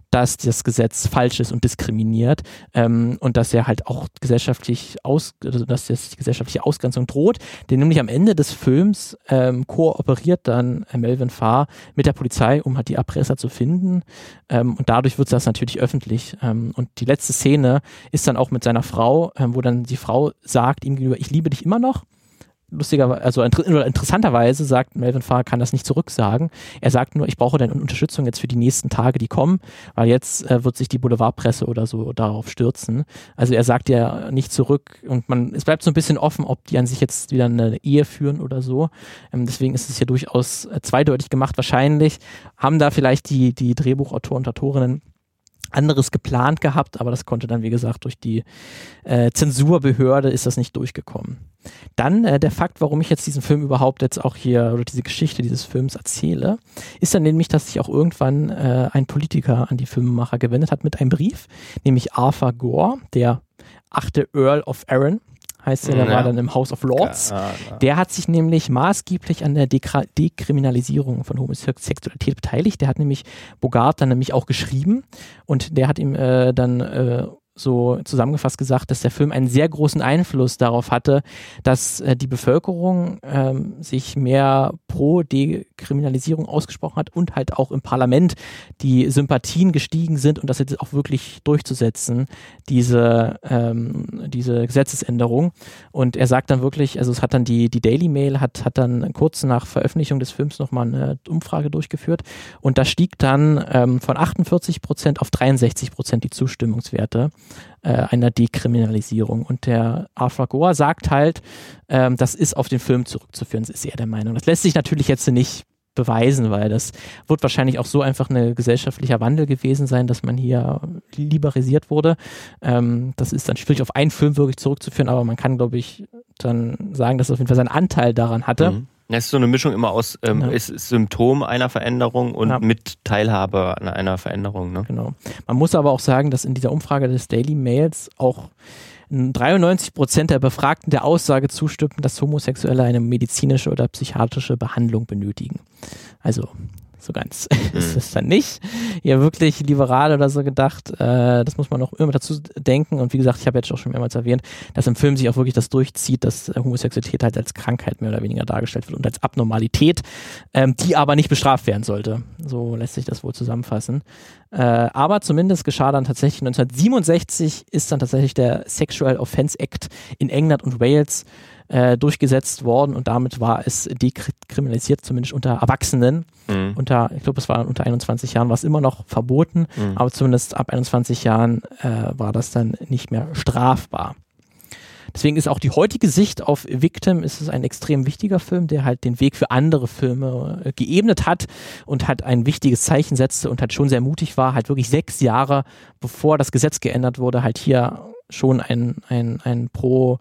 dass das Gesetz falsch ist und diskriminiert ähm, und dass er halt auch gesellschaftlich aus, also dass jetzt die gesellschaftliche Ausgrenzung droht. Denn nämlich am Ende des Films ähm, kooperiert dann äh, Melvin Farr mit der Polizei, um halt die Erpresser zu finden ähm, und dadurch wird das natürlich öffentlich. Ähm, und die letzte Szene ist dann auch mit seiner Frau, ähm, wo dann die Frau sagt ihm gegenüber, ich liebe dich immer noch. Lustigerweise, also inter- interessanterweise sagt Melvin Farr, kann das nicht zurücksagen. Er sagt nur, ich brauche deine Unterstützung jetzt für die nächsten Tage, die kommen, weil jetzt äh, wird sich die Boulevardpresse oder so darauf stürzen. Also er sagt ja nicht zurück und man, es bleibt so ein bisschen offen, ob die an sich jetzt wieder eine Ehe führen oder so. Ähm, deswegen ist es hier durchaus äh, zweideutig gemacht. Wahrscheinlich haben da vielleicht die, die Drehbuchautoren und Autorinnen anderes geplant gehabt, aber das konnte dann, wie gesagt, durch die äh, Zensurbehörde ist das nicht durchgekommen. Dann äh, der Fakt, warum ich jetzt diesen Film überhaupt jetzt auch hier, oder diese Geschichte dieses Films erzähle, ist dann nämlich, dass sich auch irgendwann äh, ein Politiker an die Filmemacher gewendet hat mit einem Brief, nämlich Arthur Gore, der achte Earl of Arran, heißt er, der ja. war dann im House of Lords. Ja, ja. Der hat sich nämlich maßgeblich an der Dekra- Dekriminalisierung von Homosexualität beteiligt. Der hat nämlich Bogart dann nämlich auch geschrieben und der hat ihm äh, dann äh, so zusammengefasst gesagt, dass der Film einen sehr großen Einfluss darauf hatte, dass äh, die Bevölkerung ähm, sich mehr pro Dekriminalisierung ausgesprochen hat und halt auch im Parlament die Sympathien gestiegen sind und das jetzt auch wirklich durchzusetzen, diese, ähm, diese Gesetzesänderung. Und er sagt dann wirklich, also es hat dann die, die Daily Mail hat, hat dann kurz nach Veröffentlichung des Films nochmal eine Umfrage durchgeführt und da stieg dann ähm, von achtundvierzig Prozent auf dreiundsechzig Prozent die Zustimmungswerte einer Dekriminalisierung. Und der Arthur Gore sagt halt, ähm, das ist auf den Film zurückzuführen, das ist er der Meinung. Das lässt sich natürlich jetzt nicht beweisen, weil das wird wahrscheinlich auch so einfach ein gesellschaftlicher Wandel gewesen sein, dass man hier liberalisiert wurde. Ähm, das ist dann schwierig auf einen Film wirklich zurückzuführen, aber man kann, glaube ich, dann sagen, dass er auf jeden Fall seinen Anteil daran hatte. Mhm. Es ist so eine Mischung immer aus, ähm, ja. ist Symptom einer Veränderung und ja. mit Teilhabe an einer Veränderung. Ne? Genau. Man muss aber auch sagen, dass in dieser Umfrage des Daily Mails auch dreiundneunzig Prozent der Befragten der Aussage zustimmen, dass Homosexuelle eine medizinische oder psychiatrische Behandlung benötigen. Also so ganz mhm. ist es dann nicht. Ja, wirklich liberal oder so gedacht. Äh, das muss man auch immer dazu denken. Und wie gesagt, ich habe jetzt auch schon mehrmals erwähnt, dass im Film sich auch wirklich das durchzieht, dass Homosexualität halt als Krankheit mehr oder weniger dargestellt wird und als Abnormalität, ähm, die aber nicht bestraft werden sollte. So lässt sich das wohl zusammenfassen. Äh, aber zumindest geschah dann tatsächlich neunzehnhundertsiebenundsechzig ist dann tatsächlich der Sexual Offence Act in England und Wales äh, durchgesetzt worden und damit war es dekriminalisiert, zumindest unter Erwachsenen. Mhm. Unter, ich glaube, es war unter einundzwanzig Jahren, war es immer noch verboten, mhm. aber zumindest ab einundzwanzig Jahren äh, war das dann nicht mehr strafbar. Deswegen ist auch die heutige Sicht auf Victim ist es ein extrem wichtiger Film, der halt den Weg für andere Filme äh, geebnet hat und halt ein wichtiges Zeichen setzte und halt schon sehr mutig war, halt wirklich sechs Jahre bevor das Gesetz geändert wurde, halt hier schon ein, ein, ein Pro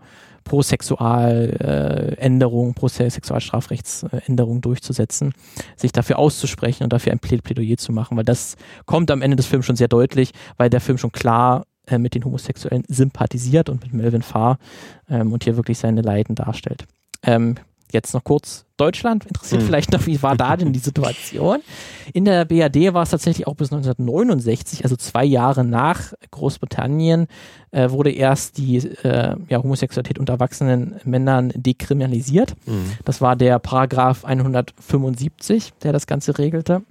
Pro-Sexual-Änderung, äh, Pro-Sexualstrafrechtsänderung durchzusetzen, sich dafür auszusprechen und dafür ein Plädoyer zu machen, weil das kommt am Ende des Films schon sehr deutlich, weil der Film schon klar äh, mit den Homosexuellen sympathisiert und mit Melvin Farr ähm, und hier wirklich seine Leiden darstellt. Ähm, Jetzt noch kurz Deutschland, interessiert mhm. vielleicht noch, wie war da denn die Situation? In der B R D war es tatsächlich auch bis neunzehnhundertneunundsechzig, also zwei Jahre nach Großbritannien, äh, wurde erst die äh, ja, Homosexualität unter erwachsenen Männern dekriminalisiert. Mhm. Das war der Paragraph hundertfünfundsiebzig, der das Ganze regelte.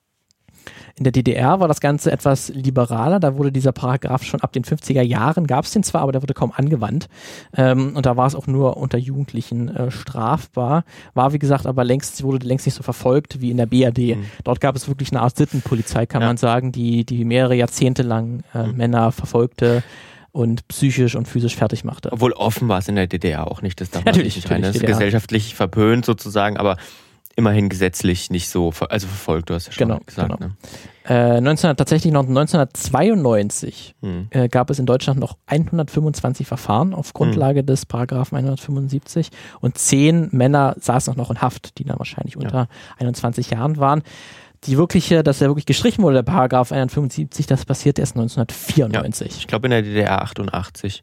In der D D R war das Ganze etwas liberaler, da wurde dieser Paragraph schon ab den fünfziger Jahren, gab es den zwar, aber der wurde kaum angewandt ähm, und da war es auch nur unter Jugendlichen äh, strafbar, war wie gesagt aber längst, wurde längst nicht so verfolgt wie in der B R D. Mhm. Dort gab es wirklich eine Art Sittenpolizei, kann ja. man sagen, die, die mehrere Jahrzehnte lang äh, mhm. Männer verfolgte und psychisch und physisch fertig machte. Obwohl offen war es in der D D R auch nicht, das darf man natürlich, nicht rein. Das ist gesellschaftlich verpönt sozusagen, aber immerhin gesetzlich nicht so, also verfolgt, du hast ja schon genau, gesagt. Genau. Ne? Äh, neunzehn, tatsächlich noch neunzehnhundertzweiundneunzig hm. äh, gab es in Deutschland noch hundertfünfundzwanzig Verfahren auf Grundlage hm. des Paragraphen hundertfünfundsiebzig und zehn Männer saßen auch noch in Haft, die dann wahrscheinlich unter ja. einundzwanzig Jahren waren. Die wirkliche, dass er wirklich gestrichen wurde, der Paragraph hundertfünfundsiebzig, das passierte erst neunzehnhundertvierundneunzig. Ja, ich glaube in der D D R achtundachtzig.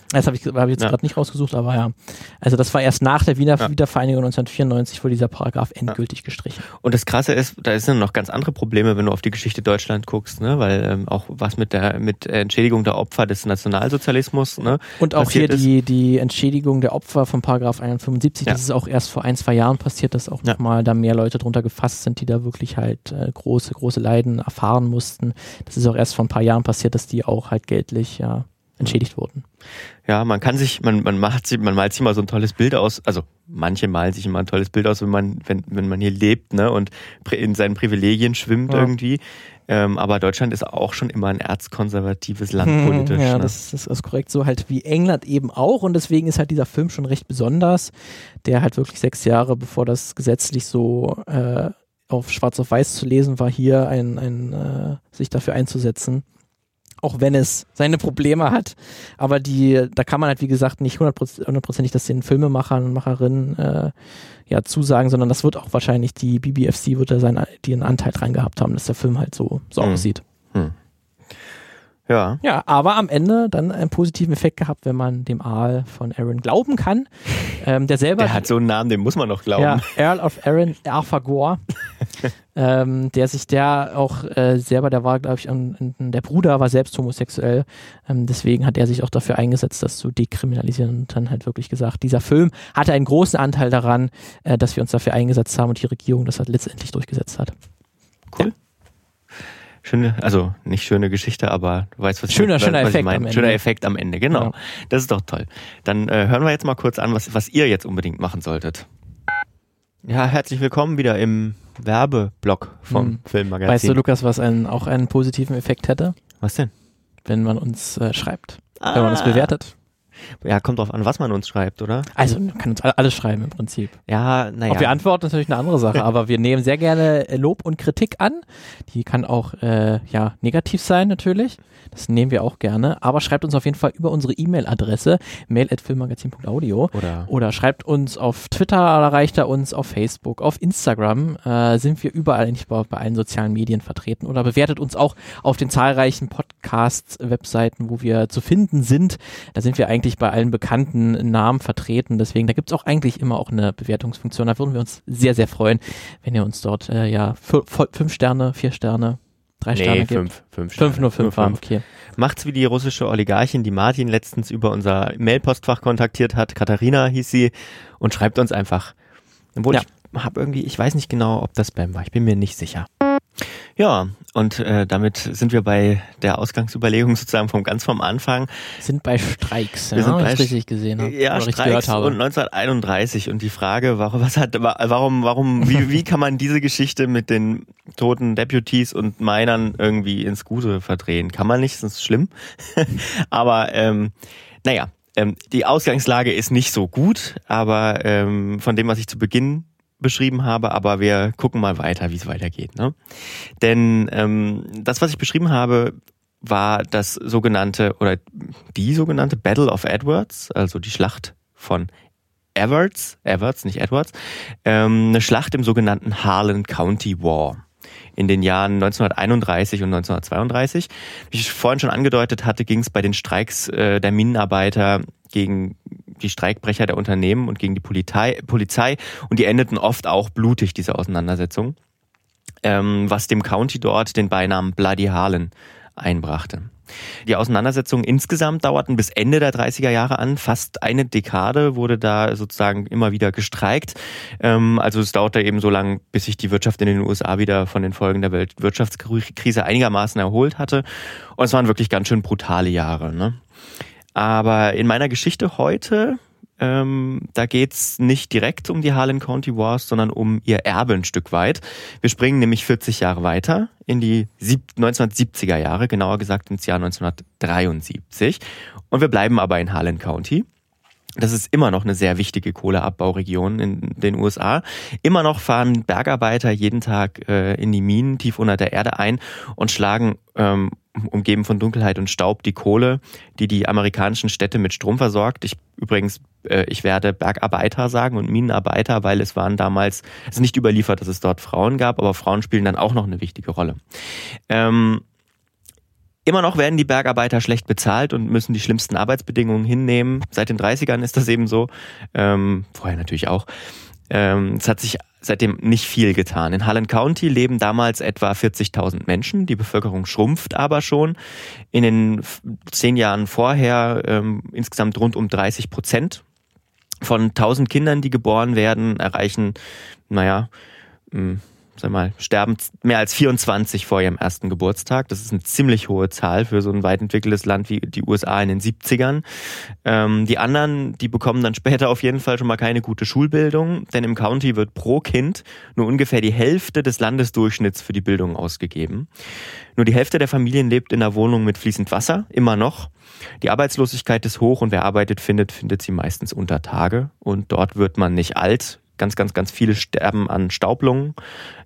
Das habe ich, hab ich jetzt ja. gerade nicht rausgesucht, aber ja. Also das war erst nach der Wiener ja. Wiedervereinigung neunzehnhundertvierundneunzig, wurde dieser Paragraph endgültig ja. gestrichen. Und das Krasse ist, da sind noch ganz andere Probleme, wenn du auf die Geschichte Deutschland guckst, ne? Weil ähm, auch was mit der mit Entschädigung der Opfer des Nationalsozialismus, ne? Und auch hier die, die Entschädigung der Opfer von Paragraph hundertfünfundsiebzig, ja. das ist auch erst vor ein, zwei Jahren passiert, dass auch ja. nochmal da mehr Leute drunter gefasst sind, die da wirklich halt äh, große, große Leiden erfahren mussten. Das ist auch erst vor ein paar Jahren passiert, dass die auch halt geldlich ja entschädigt wurden. Ja, man kann sich, man, man macht sich, man malt sich mal so ein tolles Bild aus, also manche malen sich immer ein tolles Bild aus, wenn man, wenn, wenn man hier lebt, ne, und in seinen Privilegien schwimmt ja. irgendwie. Ähm, aber Deutschland ist auch schon immer ein erzkonservatives Land politisch. Ja, ne? das, das ist korrekt, so halt wie England eben auch, und deswegen ist halt dieser Film schon recht besonders, der halt wirklich sechs Jahre, bevor das gesetzlich so äh, auf schwarz auf weiß zu lesen war, hier ein, ein äh, sich dafür einzusetzen. Auch wenn es seine Probleme hat. Aber die, da kann man halt, wie gesagt, nicht hundertprozentig das den Filmemachern und Macherinnen äh, ja, zusagen, sondern das wird auch wahrscheinlich die B B F C, wird da seinen, die einen Anteil dran gehabt haben, dass der Film halt so, so hm. aussieht. Hm. Ja. Ja, aber am Ende dann einen positiven Effekt gehabt, wenn man dem Earl von Arran glauben kann. Ähm, der selber. Der hat so einen Namen, dem muss man noch glauben. Ja, Earl of Arran, Arthur Gore. ähm, der sich der auch äh, selber, der war, glaube ich, ein, ein, der Bruder war selbst homosexuell. Ähm, deswegen hat er sich auch dafür eingesetzt, das zu dekriminalisieren, und dann halt wirklich gesagt, dieser Film hatte einen großen Anteil daran, äh, dass wir uns dafür eingesetzt haben und die Regierung das halt letztendlich durchgesetzt hat. Cool. Ja. Schöne, also nicht schöne Geschichte, aber du weißt, was, schöner, ich, schöner was Effekt ich meine. Am Ende. Schöner Effekt am Ende, genau. Ja. Das ist doch toll. Dann äh, hören wir jetzt mal kurz an, was, was ihr jetzt unbedingt machen solltet. Ja, herzlich willkommen wieder im Werbeblock vom hm. Filmmagazin. Weißt du, Lukas, was einen, auch einen positiven Effekt hätte? Was denn? Wenn man uns äh, schreibt, ah. wenn man uns bewertet. Ja, kommt drauf an, was man uns schreibt, oder? Also, man kann uns alles schreiben im Prinzip. Ja, naja. Ob wir antworten, ist natürlich eine andere Sache, aber wir nehmen sehr gerne Lob und Kritik an. Die kann auch äh, ja negativ sein, natürlich. Das nehmen wir auch gerne. Aber schreibt uns auf jeden Fall über unsere E-Mail-Adresse mail at filmmagazin punkt audio oder, oder schreibt uns auf Twitter, erreicht er uns auf Facebook, auf Instagram. Äh, sind wir überall, nicht bei, bei allen sozialen Medien vertreten. Oder bewertet uns auch auf den zahlreichen Podcast-Webseiten, wo wir zu finden sind. Da sind wir eigentlich bei allen bekannten Namen vertreten. Deswegen, da gibt es auch eigentlich immer auch eine Bewertungsfunktion. Da würden wir uns sehr, sehr freuen, wenn ihr uns dort äh, ja f- f- fünf Sterne, vier Sterne, drei nee, Sterne fünf, gibt. Fünf Sterne. Fünf, nur fünf waren, okay. Macht's wie die russische Oligarchin, die Martin letztens über unser Mailpostfach kontaktiert hat. Katharina hieß sie, und schreibt uns einfach. Obwohl ja. ich habe irgendwie, ich weiß nicht genau, ob das Spam war. Ich bin mir nicht sicher. Ja, und äh, damit sind wir bei der Ausgangsüberlegung sozusagen vom ganz vom Anfang. Sind bei Streiks, wir ja, sind bei ich richtig gesehen habe. Ja, Streiks und neunzehnhunderteinunddreißig und die Frage, warum, was hat, warum, warum, wie, wie kann man diese Geschichte mit den toten Deputies und Minern irgendwie ins Gute verdrehen? Kann man nicht, das ist schlimm. Aber ähm, naja, ähm, die Ausgangslage ist nicht so gut, aber ähm, von dem, was ich zu Beginn beschrieben habe, aber wir gucken mal weiter, wie es weitergeht. Ne? Denn ähm, das, was ich beschrieben habe, war das sogenannte oder die sogenannte Battle of Edwards, also die Schlacht von Evarts, Evarts, nicht Edwards, ähm, eine Schlacht im sogenannten Harlan County War in den Jahren neunzehnhunderteinunddreißig und neunzehnhundertzweiunddreißig. Wie ich vorhin schon angedeutet hatte, ging es bei den Streiks äh, der Minenarbeiter gegen die Streikbrecher der Unternehmen und gegen die Polizei, Polizei und die endeten oft auch blutig, diese Auseinandersetzungen, ähm, was dem County dort den Beinamen Bloody Harlan einbrachte. Die Auseinandersetzungen insgesamt dauerten bis Ende der dreißiger Jahre an. Fast eine Dekade wurde da sozusagen immer wieder gestreikt. Ähm, also es dauerte eben so lange, bis sich die Wirtschaft in den U S A wieder von den Folgen der Weltwirtschaftskrise einigermaßen erholt hatte. Und es waren wirklich ganz schön brutale Jahre, ne? Aber in meiner Geschichte heute, ähm, da geht's nicht direkt um die Harlan County Wars, sondern um ihr Erbe ein Stück weit. Wir springen nämlich vierzig Jahre weiter in die neunzehnhundertsiebziger Jahre, genauer gesagt ins Jahr neunzehnhundertdreiundsiebzig. Und wir bleiben aber in Harlan County. Das ist immer noch eine sehr wichtige Kohleabbauregion in den U S A. Immer noch fahren Bergarbeiter jeden Tag äh, in die Minen tief unter der Erde ein und schlagen ähm, umgeben von Dunkelheit und Staub die Kohle, die die amerikanischen Städte mit Strom versorgt. Ich übrigens, äh, ich werde Bergarbeiter sagen und Minenarbeiter, weil es waren damals, es ist nicht überliefert, dass es dort Frauen gab, aber Frauen spielen dann auch noch eine wichtige Rolle. Ähm, Immer noch werden die Bergarbeiter schlecht bezahlt und müssen die schlimmsten Arbeitsbedingungen hinnehmen. Seit den dreißigern ist das eben so. Ähm, vorher natürlich auch. Ähm, es hat sich seitdem nicht viel getan. In Harlan County leben damals etwa vierzigtausend Menschen. Die Bevölkerung schrumpft aber schon. In den zehn Jahren vorher ähm, insgesamt rund um dreißig Prozent. Von tausend Kindern, die geboren werden, erreichen, naja, mh, sag mal, sterben mehr als vierundzwanzig vor ihrem ersten Geburtstag. Das ist eine ziemlich hohe Zahl für so ein weit entwickeltes Land wie die U S A in den siebzigern. Ähm, die anderen, die bekommen dann später auf jeden Fall schon mal keine gute Schulbildung, denn im County wird pro Kind nur ungefähr die Hälfte des Landesdurchschnitts für die Bildung ausgegeben. Nur die Hälfte der Familien lebt in einer Wohnung mit fließend Wasser, immer noch. Die Arbeitslosigkeit ist hoch und wer arbeitet findet, findet sie meistens unter Tage. Und dort wird man nicht alt. Ganz, ganz, ganz viele sterben an Staublungen.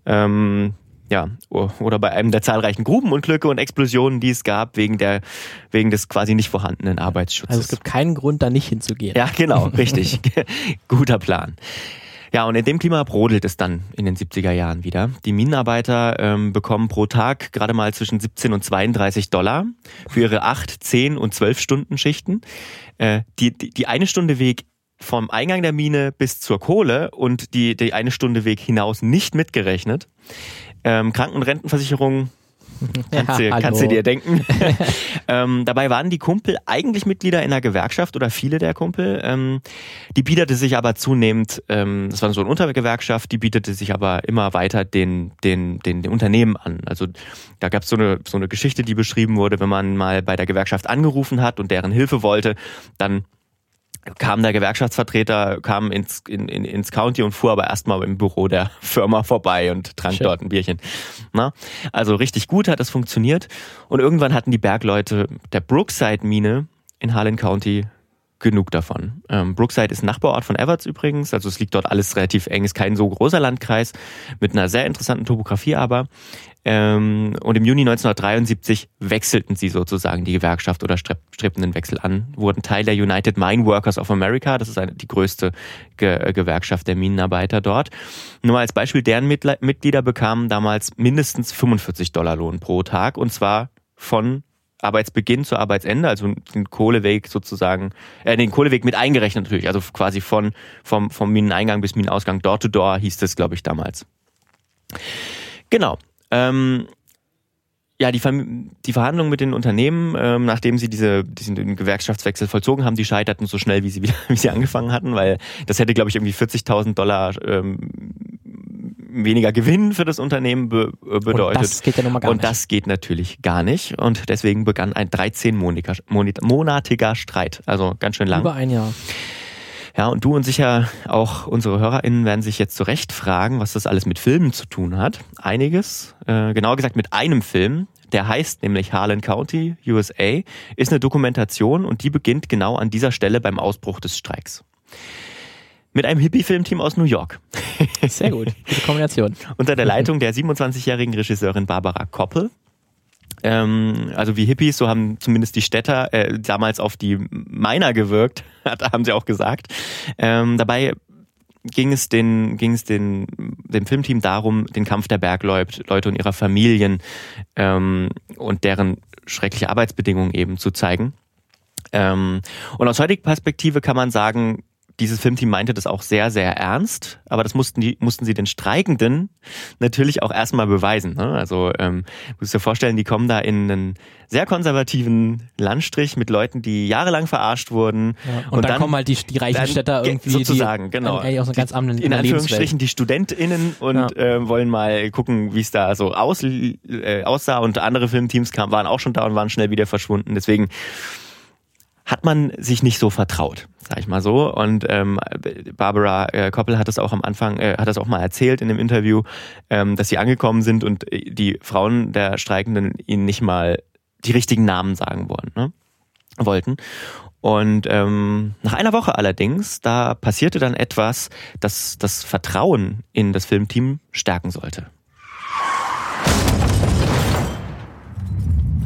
Ähm, ja, oder bei einem der zahlreichen Grubenunglücke und Explosionen, die es gab, wegen der, wegen des quasi nicht vorhandenen Arbeitsschutzes. Also es gibt keinen Grund, da nicht hinzugehen. Ja, genau, richtig. Guter Plan. Ja, und in dem Klima brodelt es dann in den siebziger Jahren wieder. Die Minenarbeiter ähm, bekommen pro Tag gerade mal zwischen siebzehn und zweiunddreißig Dollar für ihre acht, zehn und zwölf Stunden Schichten. Äh, die, die, die eine Stunde Weg vom Eingang der Mine bis zur Kohle und die, die eine Stunde Weg hinaus nicht mitgerechnet. Ähm, Kranken- und Rentenversicherung kannst, ja, du, kannst du dir denken. ähm, dabei waren die Kumpel eigentlich Mitglieder in einer Gewerkschaft oder viele der Kumpel. Ähm, die bietete sich aber zunehmend, ähm, das war so eine Untergewerkschaft, die bietete sich aber immer weiter den, den, den, den Unternehmen an. Also da gab es so eine, so eine Geschichte, die beschrieben wurde, wenn man mal bei der Gewerkschaft angerufen hat und deren Hilfe wollte, dann kam der Gewerkschaftsvertreter, kam ins, in, in, ins County und fuhr aber erstmal im Büro der Firma vorbei und trank Schön. dort ein Bierchen. Na? Also richtig gut hat es funktioniert. Und irgendwann hatten die Bergleute der Brookside-Mine in Harlan County genug davon. Ähm, Brookside ist ein Nachbarort von Evarts übrigens, also es liegt dort alles relativ eng, ist kein so großer Landkreis, mit einer sehr interessanten Topografie aber. Ähm, und im Juni neunzehnhundertdreiundsiebzig wechselten sie sozusagen die Gewerkschaft oder strebten den Wechsel an, wurden Teil der United Mine Workers of America, das ist eine, die größte Ge- Gewerkschaft der Minenarbeiter dort. Nur mal als Beispiel, deren Mitle- Mitglieder bekamen damals mindestens fünfundvierzig Dollar Lohn pro Tag und zwar von Arbeitsbeginn zu Arbeitsende, also den Kohleweg sozusagen, äh, den Kohleweg mit eingerechnet natürlich, also quasi von vom vom Mineneingang bis Minenausgang, Door to Door hieß das, glaube ich, damals. Genau. Ähm, ja, die, Verm- die Verhandlungen mit den Unternehmen, ähm, nachdem sie diese diesen Gewerkschaftswechsel vollzogen haben, die scheiterten so schnell, wie sie wieder, wie sie angefangen hatten, weil das hätte, glaube ich, irgendwie vierzigtausend Dollar ähm, weniger Gewinn für das Unternehmen be- bedeutet. Und das geht ja nun mal gar Und nicht. das geht natürlich gar nicht. Und deswegen begann ein dreizehn-monatiger Streit. Also ganz schön lang. Über ein Jahr. Ja, und du und sicher auch unsere HörerInnen werden sich jetzt zu Recht fragen, was das alles mit Filmen zu tun hat. Einiges, äh, genauer gesagt mit einem Film, der heißt nämlich Harlan County, U S A, ist eine Dokumentation und die beginnt genau an dieser Stelle beim Ausbruch des Streiks. Mit einem Hippie-Filmteam aus New York. Sehr gut, gute Kombination. Unter der Leitung der siebenundzwanzigjährigen Regisseurin Barbara Koppel. Ähm, also wie Hippies, so haben zumindest die Städter äh, damals auf die Miner gewirkt, hat, haben sie auch gesagt. Ähm, dabei ging es, den, ging es den, dem Filmteam darum, den Kampf der Bergleute und ihrer Familien ähm, und deren schreckliche Arbeitsbedingungen eben zu zeigen. Ähm, und aus heutiger Perspektive kann man sagen, dieses Filmteam meinte das auch sehr, sehr ernst, aber das mussten die mussten sie den Streikenden natürlich auch erstmal beweisen. Ne? Also ähm, musst dir vorstellen, die kommen da in einen sehr konservativen Landstrich mit Leuten, die jahrelang verarscht wurden. Ja, und, und dann, dann kommen halt die, die reichen dann, Städter irgendwie, sozusagen, die genau. eigentlich aus einer ganz anderen in Anführungsstrichen Lebenswelt. Die StudentInnen und ja. äh, wollen mal gucken, wie es da so aus, äh, aussah. Und andere Filmteams kamen, waren auch schon da und waren schnell wieder verschwunden. Deswegen hat man sich nicht so vertraut, sag ich mal so. Und ähm, Barbara äh, Koppel hat es auch am Anfang, äh, hat das auch mal erzählt in dem Interview, ähm, dass sie angekommen sind und die Frauen der Streikenden ihnen nicht mal die richtigen Namen sagen wollen, ne? wollten. Und ähm, nach einer Woche allerdings, da passierte dann etwas, das das Vertrauen in das Filmteam stärken sollte.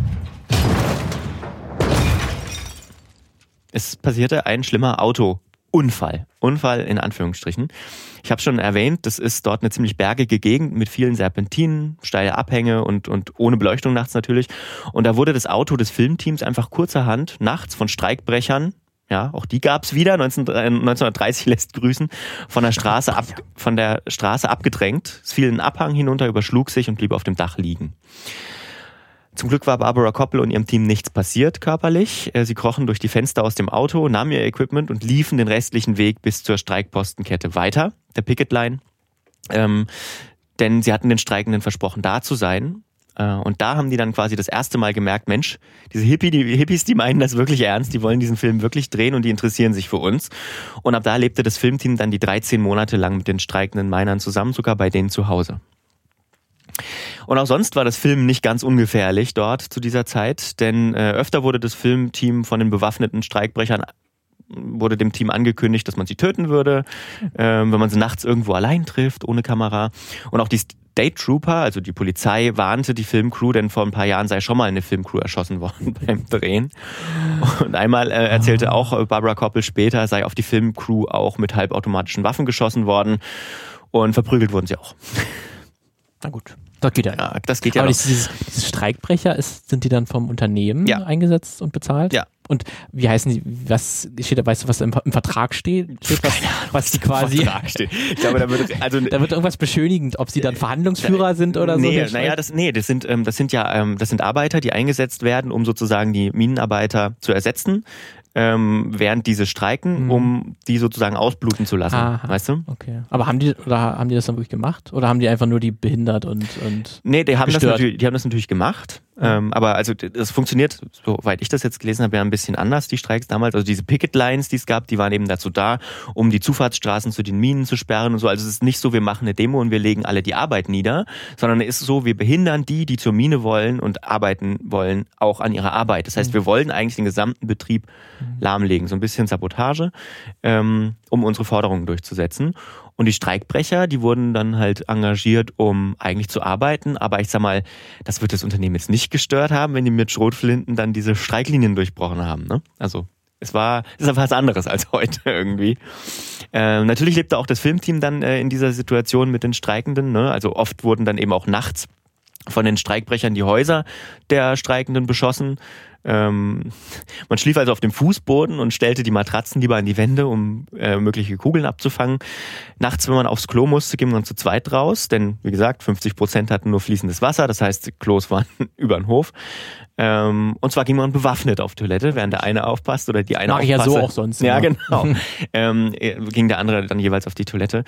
Es passierte ein schlimmer Autounfall Unfall. Unfall in Anführungsstrichen. Ich habe schon erwähnt, das ist dort eine ziemlich bergige Gegend mit vielen Serpentinen, steile Abhänge und, und ohne Beleuchtung nachts natürlich. Und da wurde das Auto des Filmteams einfach kurzerhand nachts von Streikbrechern, ja, auch die gab's wieder, neunzehnhundertdreißig lässt grüßen, von der Straße ab, von der Straße abgedrängt. Es fiel einen Abhang hinunter, überschlug sich und blieb auf dem Dach liegen. Zum Glück war Barbara Koppel und ihrem Team nichts passiert körperlich. Sie krochen durch die Fenster aus dem Auto, nahmen ihr Equipment und liefen den restlichen Weg bis zur Streikpostenkette weiter, der Picket Line. Ähm, denn sie hatten den Streikenden versprochen, da zu sein. Äh, und da haben die dann quasi das erste Mal gemerkt, Mensch, diese Hippie, die Hippies, die meinen das wirklich ernst, die wollen diesen Film wirklich drehen und die interessieren sich für uns. Und ab da lebte das Filmteam dann die dreizehn Monate lang mit den streikenden Minern zusammen, sogar bei denen zu Hause. Und auch sonst war das Filmen nicht ganz ungefährlich dort zu dieser Zeit, denn äh, öfter wurde das Filmteam von den bewaffneten Streikbrechern, wurde dem Team angekündigt, dass man sie töten würde, äh, wenn man sie nachts irgendwo allein trifft, ohne Kamera. Und auch die State Trooper, also die Polizei, warnte die Filmcrew, denn vor ein paar Jahren sei schon mal eine Filmcrew erschossen worden beim Drehen. Und einmal äh, erzählte auch Barbara Koppel später, sei auf die Filmcrew auch mit halbautomatischen Waffen geschossen worden und verprügelt wurden sie auch. Na gut, das geht ja. Ja, das geht ja. Aber noch. dieses, dieses Streikbrecher, ist, sind die dann vom Unternehmen ja. eingesetzt und bezahlt? Ja. Und wie heißen die, was steht da, weißt du, was im, im Vertrag steht? steht was, Keine Ahnung, was die quasi. Im Vertrag steht. Ich glaube, da wird, also, da wird irgendwas beschönigend, ob sie dann Verhandlungsführer sind oder nee, so. Naja, das, nee, das sind, ähm, das sind ja, ähm, das sind Arbeiter, die eingesetzt werden, um sozusagen die Minenarbeiter zu ersetzen. Ähm, während diese streiken, mhm. um die sozusagen ausbluten zu lassen, Aha. weißt du? Okay. Aber haben die oder haben die das dann wirklich gemacht? Oder haben die einfach nur die behindert und und Nee, die haben das gestört? natürlich, die haben das natürlich gemacht. Mhm. Ähm, aber also das funktioniert, soweit ich das jetzt gelesen habe, ja ein bisschen anders, die Streiks damals. Also diese Picket Lines, die es gab, die waren eben dazu da, um die Zufahrtsstraßen zu den Minen zu sperren und so. Also es ist nicht so, wir machen eine Demo und wir legen alle die Arbeit nieder, sondern es ist so, wir behindern die, die zur Mine wollen und arbeiten wollen, auch an ihrer Arbeit. Das heißt, mhm. wir wollen eigentlich den gesamten Betrieb mhm. lahmlegen. So ein bisschen Sabotage, ähm, um unsere Forderungen durchzusetzen. Und die Streikbrecher, die wurden dann halt engagiert, um eigentlich zu arbeiten. Aber ich sag mal, das wird das Unternehmen jetzt nicht gestört haben, wenn die mit Schrotflinten dann diese Streiklinien durchbrochen haben. Ne? Also es war, es ist einfach was anderes als heute irgendwie. Ähm, natürlich lebte auch das Filmteam dann äh, in dieser Situation mit den Streikenden. Ne? Also oft wurden dann eben auch nachts von den Streikbrechern die Häuser der Streikenden beschossen. Ähm, man schlief also auf dem Fußboden und stellte die Matratzen lieber an die Wände, um äh, mögliche Kugeln abzufangen. Nachts, wenn man aufs Klo musste, ging man zu zweit raus, denn wie gesagt, fünfzig Prozent hatten nur fließendes Wasser, das heißt, die Klos waren über den Hof. Ähm, und zwar ging man bewaffnet auf Toilette, während der eine aufpasst oder die eine Mag aufpasste. ich ja so auch sonst. Ja, immer. genau. ähm, ging der andere dann jeweils auf die Toilette.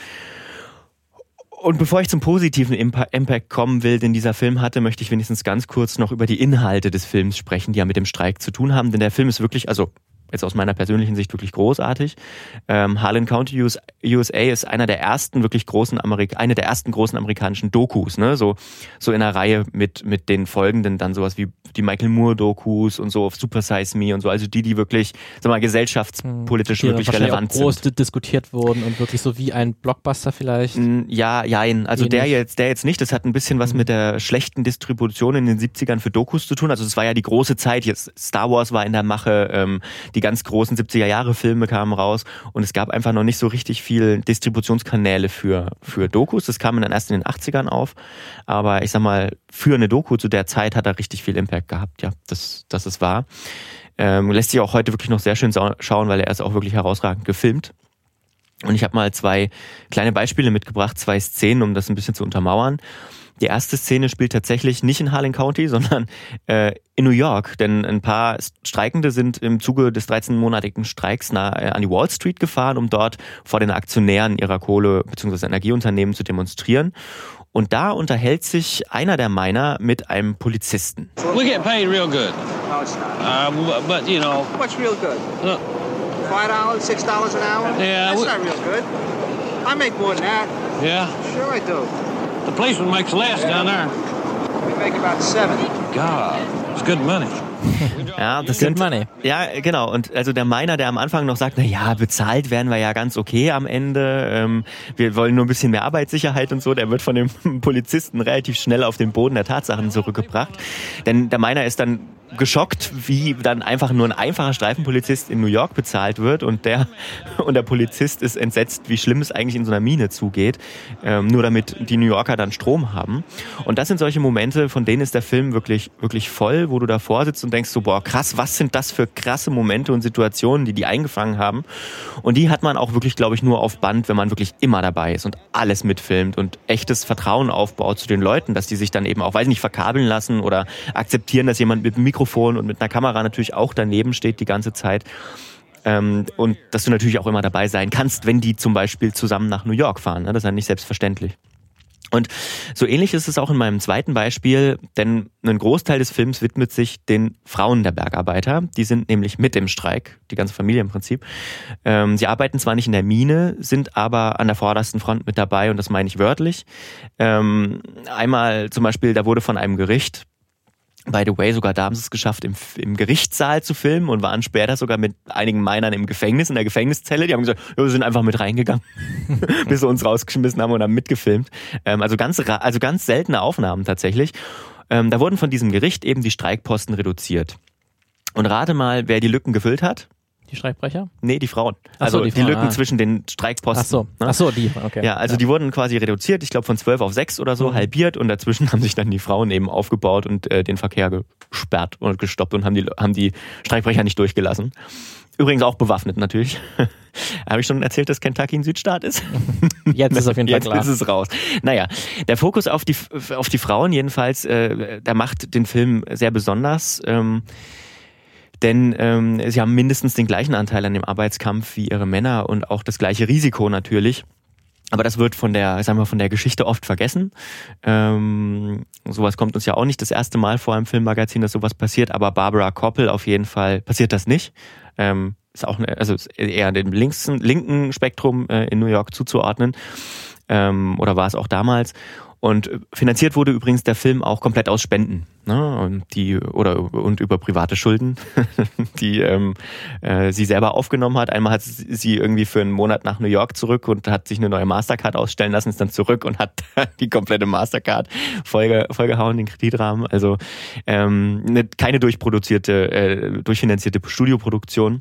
Und bevor ich zum positiven Impact kommen will, den dieser Film hatte, möchte ich wenigstens ganz kurz noch über die Inhalte des Films sprechen, die ja mit dem Streik zu tun haben. Denn der Film ist wirklich, also jetzt aus meiner persönlichen Sicht wirklich großartig. Ähm, Harlan County, U S A ist einer der ersten wirklich großen Amerik- eine der ersten großen amerikanischen Dokus, ne? So, so in einer Reihe mit, mit den folgenden dann sowas wie die Michael Moore Dokus und so auf Super Size Me und so. Also die, die wirklich, sag mal, gesellschaftspolitisch die wirklich relevant auch groß sind. diskutiert wurden und wirklich so wie ein Blockbuster vielleicht. Ja, jein. Also Ähnlich. der jetzt, der jetzt nicht. Das hat ein bisschen was mhm. mit der schlechten Distribution in den siebzigern für Dokus zu tun. Also es war ja die große Zeit. Jetzt Star Wars war in der Mache, ähm, die ganz großen siebziger-Jahre-Filme kamen raus und es gab einfach noch nicht so richtig viel Distributionskanäle für, für Dokus. Das kam dann erst in den achtzigern auf. Aber ich sag mal, für eine Doku zu der Zeit hat er richtig viel Impact gehabt. Ja, das, das ist wahr. Ähm, lässt sich auch heute wirklich noch sehr schön schauen, weil er ist auch wirklich herausragend gefilmt. Und ich habe mal zwei kleine Beispiele mitgebracht, zwei Szenen, um das ein bisschen zu untermauern. Die erste Szene spielt tatsächlich nicht in Harlan County, sondern äh, in New York. Denn ein paar Streikende sind im Zuge des dreizehnmonatigen Streiks nah, äh, an die Wall Street gefahren, um dort vor den Aktionären ihrer Kohle- bzw. Energieunternehmen zu demonstrieren. Und da unterhält sich einer der Miner mit einem Polizisten. We get paid real good. No, it's not. Uh, but, you know... What's real good? Look. Five dollars, six dollars an hour? Yeah. That's we, not real good. I make more than that. Yeah? Sure I do. The policeman makes less down there. We make about seven. God, it's good money. Ja, das sind Money. Ja, genau. Und also der Miner, der am Anfang noch sagt, na ja, bezahlt werden wir ja ganz okay am Ende. Ähm, wir wollen nur ein bisschen mehr Arbeitssicherheit und so. Der wird von dem Polizisten relativ schnell auf den Boden der Tatsachen zurückgebracht. Denn der Miner ist dann geschockt, wie dann einfach nur ein einfacher Streifenpolizist in New York bezahlt wird und der und der Polizist ist entsetzt, wie schlimm es eigentlich in so einer Mine zugeht, ähm, nur damit die New Yorker dann Strom haben. Und das sind solche Momente, von denen ist der Film wirklich wirklich voll, wo du davor sitzt und denkst so, boah, krass, was sind das für krasse Momente und Situationen, die die eingefangen haben. Und die hat man auch wirklich, glaube ich, nur auf Band, wenn man wirklich immer dabei ist und alles mitfilmt und echtes Vertrauen aufbaut zu den Leuten, dass die sich dann eben auch, weiß ich nicht, verkabeln lassen oder akzeptieren, dass jemand mit dem Mikrofon und mit einer Kamera natürlich auch daneben steht die ganze Zeit. Ähm, und dass du natürlich auch immer dabei sein kannst, wenn die zum Beispiel zusammen nach New York fahren. Ne? Das ist ja nicht selbstverständlich. Und so ähnlich ist es auch in meinem zweiten Beispiel, denn ein Großteil des Films widmet sich den Frauen der Bergarbeiter. Die sind nämlich mit im Streik, die ganze Familie im Prinzip. Ähm, sie arbeiten zwar nicht in der Mine, sind aber an der vordersten Front mit dabei und das meine ich wörtlich. Ähm, einmal zum Beispiel, da wurde von einem Gericht, by the way, sogar da haben sie es geschafft, im, im Gerichtssaal zu filmen und waren später sogar mit einigen Minern im Gefängnis, in der Gefängniszelle. Die haben gesagt, ja, wir sind einfach mit reingegangen, bis sie uns rausgeschmissen haben und haben mitgefilmt. Ähm, also ganz, also ganz seltene Aufnahmen tatsächlich. Ähm, da wurden von diesem Gericht eben die Streikposten reduziert. Und rate mal, wer die Lücken gefüllt hat. Die Streikbrecher? Nee, die Frauen. Ach Also so, die, die Frauen, Lücken ah. zwischen den Streikposten. Ach so, ne? Ach so die, okay. Ja, also ja. die wurden quasi reduziert, ich glaube von zwölf auf sechs oder so, mhm. halbiert und dazwischen haben sich dann die Frauen eben aufgebaut und äh, den Verkehr gesperrt und gestoppt und haben die, haben die Streikbrecher nicht durchgelassen. Übrigens auch bewaffnet natürlich. Habe ich schon erzählt, dass Kentucky ein Südstaat ist? Jetzt ist auf jeden Fall Jetzt klar. Jetzt ist es raus. Naja, der Fokus auf die, auf die Frauen jedenfalls, äh, der macht den Film sehr besonders. Ähm, Denn ähm, sie haben mindestens den gleichen Anteil an dem Arbeitskampf wie ihre Männer und auch das gleiche Risiko natürlich. Aber das wird von der, sagen wir, von der Geschichte oft vergessen. Ähm, sowas kommt uns ja auch nicht das erste Mal vor im Filmmagazin, dass sowas passiert. Aber Barbara Koppel auf jeden Fall passiert das nicht. Ähm, ist auch eine, also ist eher dem linksten, linken Spektrum äh, in New York zuzuordnen. Ähm, oder war es auch damals. Und finanziert wurde übrigens der Film auch komplett aus Spenden, ne? Und die oder und über private Schulden, die ähm, äh, sie selber aufgenommen hat. Einmal hat sie irgendwie für einen Monat nach New York zurück und hat sich eine neue Mastercard ausstellen lassen, ist dann zurück und hat die komplette Mastercard vollge, vollgehauen, den Kreditrahmen. Also ähm, eine, keine durchproduzierte, äh, durchfinanzierte Studioproduktion.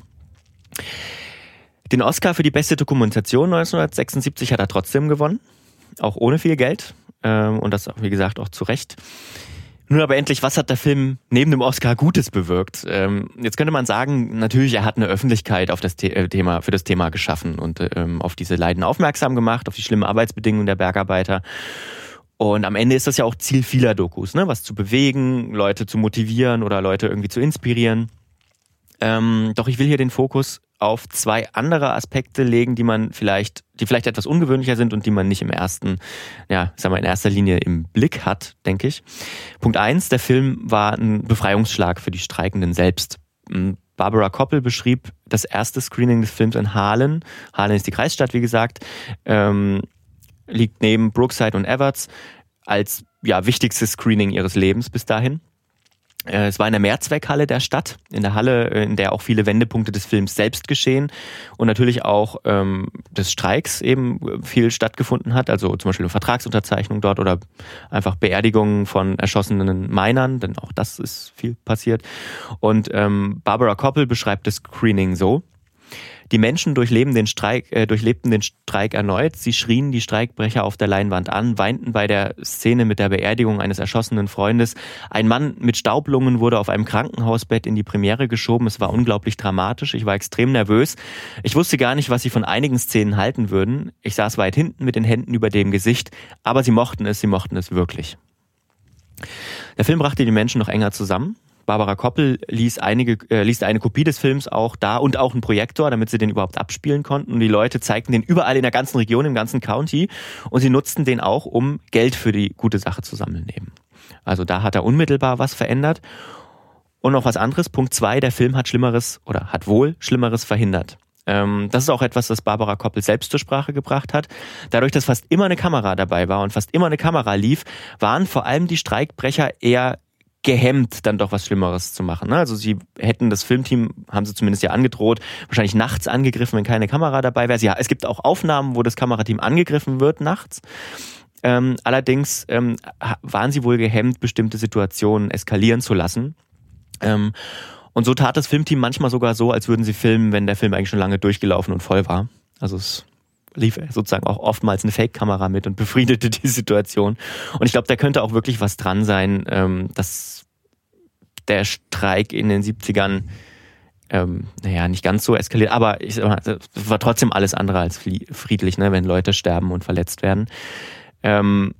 Den Oscar für die beste Dokumentation neunzehnhundertsechsundsiebzig hat er trotzdem gewonnen, auch ohne viel Geld. Und das, wie gesagt, auch zu Recht. Nun aber endlich, was hat der Film neben dem Oscar Gutes bewirkt? Jetzt könnte man sagen, natürlich, er hat eine Öffentlichkeit auf das Thema, für das Thema geschaffen und auf diese Leiden aufmerksam gemacht, auf die schlimmen Arbeitsbedingungen der Bergarbeiter. Und am Ende ist das ja auch Ziel vieler Dokus, ne? Was zu bewegen, Leute zu motivieren oder Leute irgendwie zu inspirieren. Ähm, doch ich will hier den Fokus auf zwei andere Aspekte legen, die man vielleicht, die vielleicht etwas ungewöhnlicher sind und die man nicht im ersten, ja, sagen wir in erster Linie im Blick hat, denke ich. Punkt eins, der Film war ein Befreiungsschlag für die Streikenden selbst. Barbara Koppel beschrieb das erste Screening des Films in Harlem. Harlem ist die Kreisstadt, wie gesagt, ähm, liegt neben Brookside und Evarts als ja wichtigstes Screening ihres Lebens bis dahin. Es war in der Mehrzweckhalle der Stadt, in der Halle, in der auch viele Wendepunkte des Films selbst geschehen und natürlich auch ähm, des Streiks eben viel stattgefunden hat, also zum Beispiel eine Vertragsunterzeichnung dort oder einfach Beerdigungen von erschossenen Minern, denn auch das ist viel passiert. Und ähm, Barbara Koppel beschreibt das Screening so: Die Menschen durchleben den Streik, äh, durchlebten den Streik erneut. Sie schrien die Streikbrecher auf der Leinwand an, weinten bei der Szene mit der Beerdigung eines erschossenen Freundes. Ein Mann mit Staublungen wurde auf einem Krankenhausbett in die Premiere geschoben. Es war unglaublich dramatisch. Ich war extrem nervös. Ich wusste gar nicht, was sie von einigen Szenen halten würden. Ich saß weit hinten mit den Händen über dem Gesicht, aber sie mochten es, sie mochten es wirklich. Der Film brachte die Menschen noch enger zusammen. Barbara Koppel ließ einige, äh, ließ eine Kopie des Films auch da und auch einen Projektor, damit sie den überhaupt abspielen konnten. Und die Leute zeigten den überall in der ganzen Region, im ganzen County. Und sie nutzten den auch, um Geld für die gute Sache zu sammeln eben. Also da hat er unmittelbar was verändert. Und noch was anderes. Punkt zwei, der Film hat Schlimmeres oder hat wohl Schlimmeres verhindert. Ähm, das ist auch etwas, das Barbara Koppel selbst zur Sprache gebracht hat. Dadurch, dass fast immer eine Kamera dabei war und fast immer eine Kamera lief, waren vor allem die Streikbrecher eher gehemmt, dann doch was Schlimmeres zu machen. Also sie hätten das Filmteam, haben sie zumindest ja angedroht, wahrscheinlich nachts angegriffen, wenn keine Kamera dabei wäre. Ja, es gibt auch Aufnahmen, wo das Kamerateam angegriffen wird nachts. Ähm, allerdings ähm, waren sie wohl gehemmt, bestimmte Situationen eskalieren zu lassen. Ähm, und so tat das Filmteam manchmal sogar so, als würden sie filmen, wenn der Film eigentlich schon lange durchgelaufen und voll war. Also es lief sozusagen auch oftmals eine Fake-Kamera mit und befriedete die Situation. Und ich glaube, da könnte auch wirklich was dran sein, ähm, dass der Streik in den siebzigern ähm, naja, nicht ganz so eskaliert, aber es war trotzdem alles andere als friedlich, ne, wenn Leute sterben und verletzt werden. Ähm,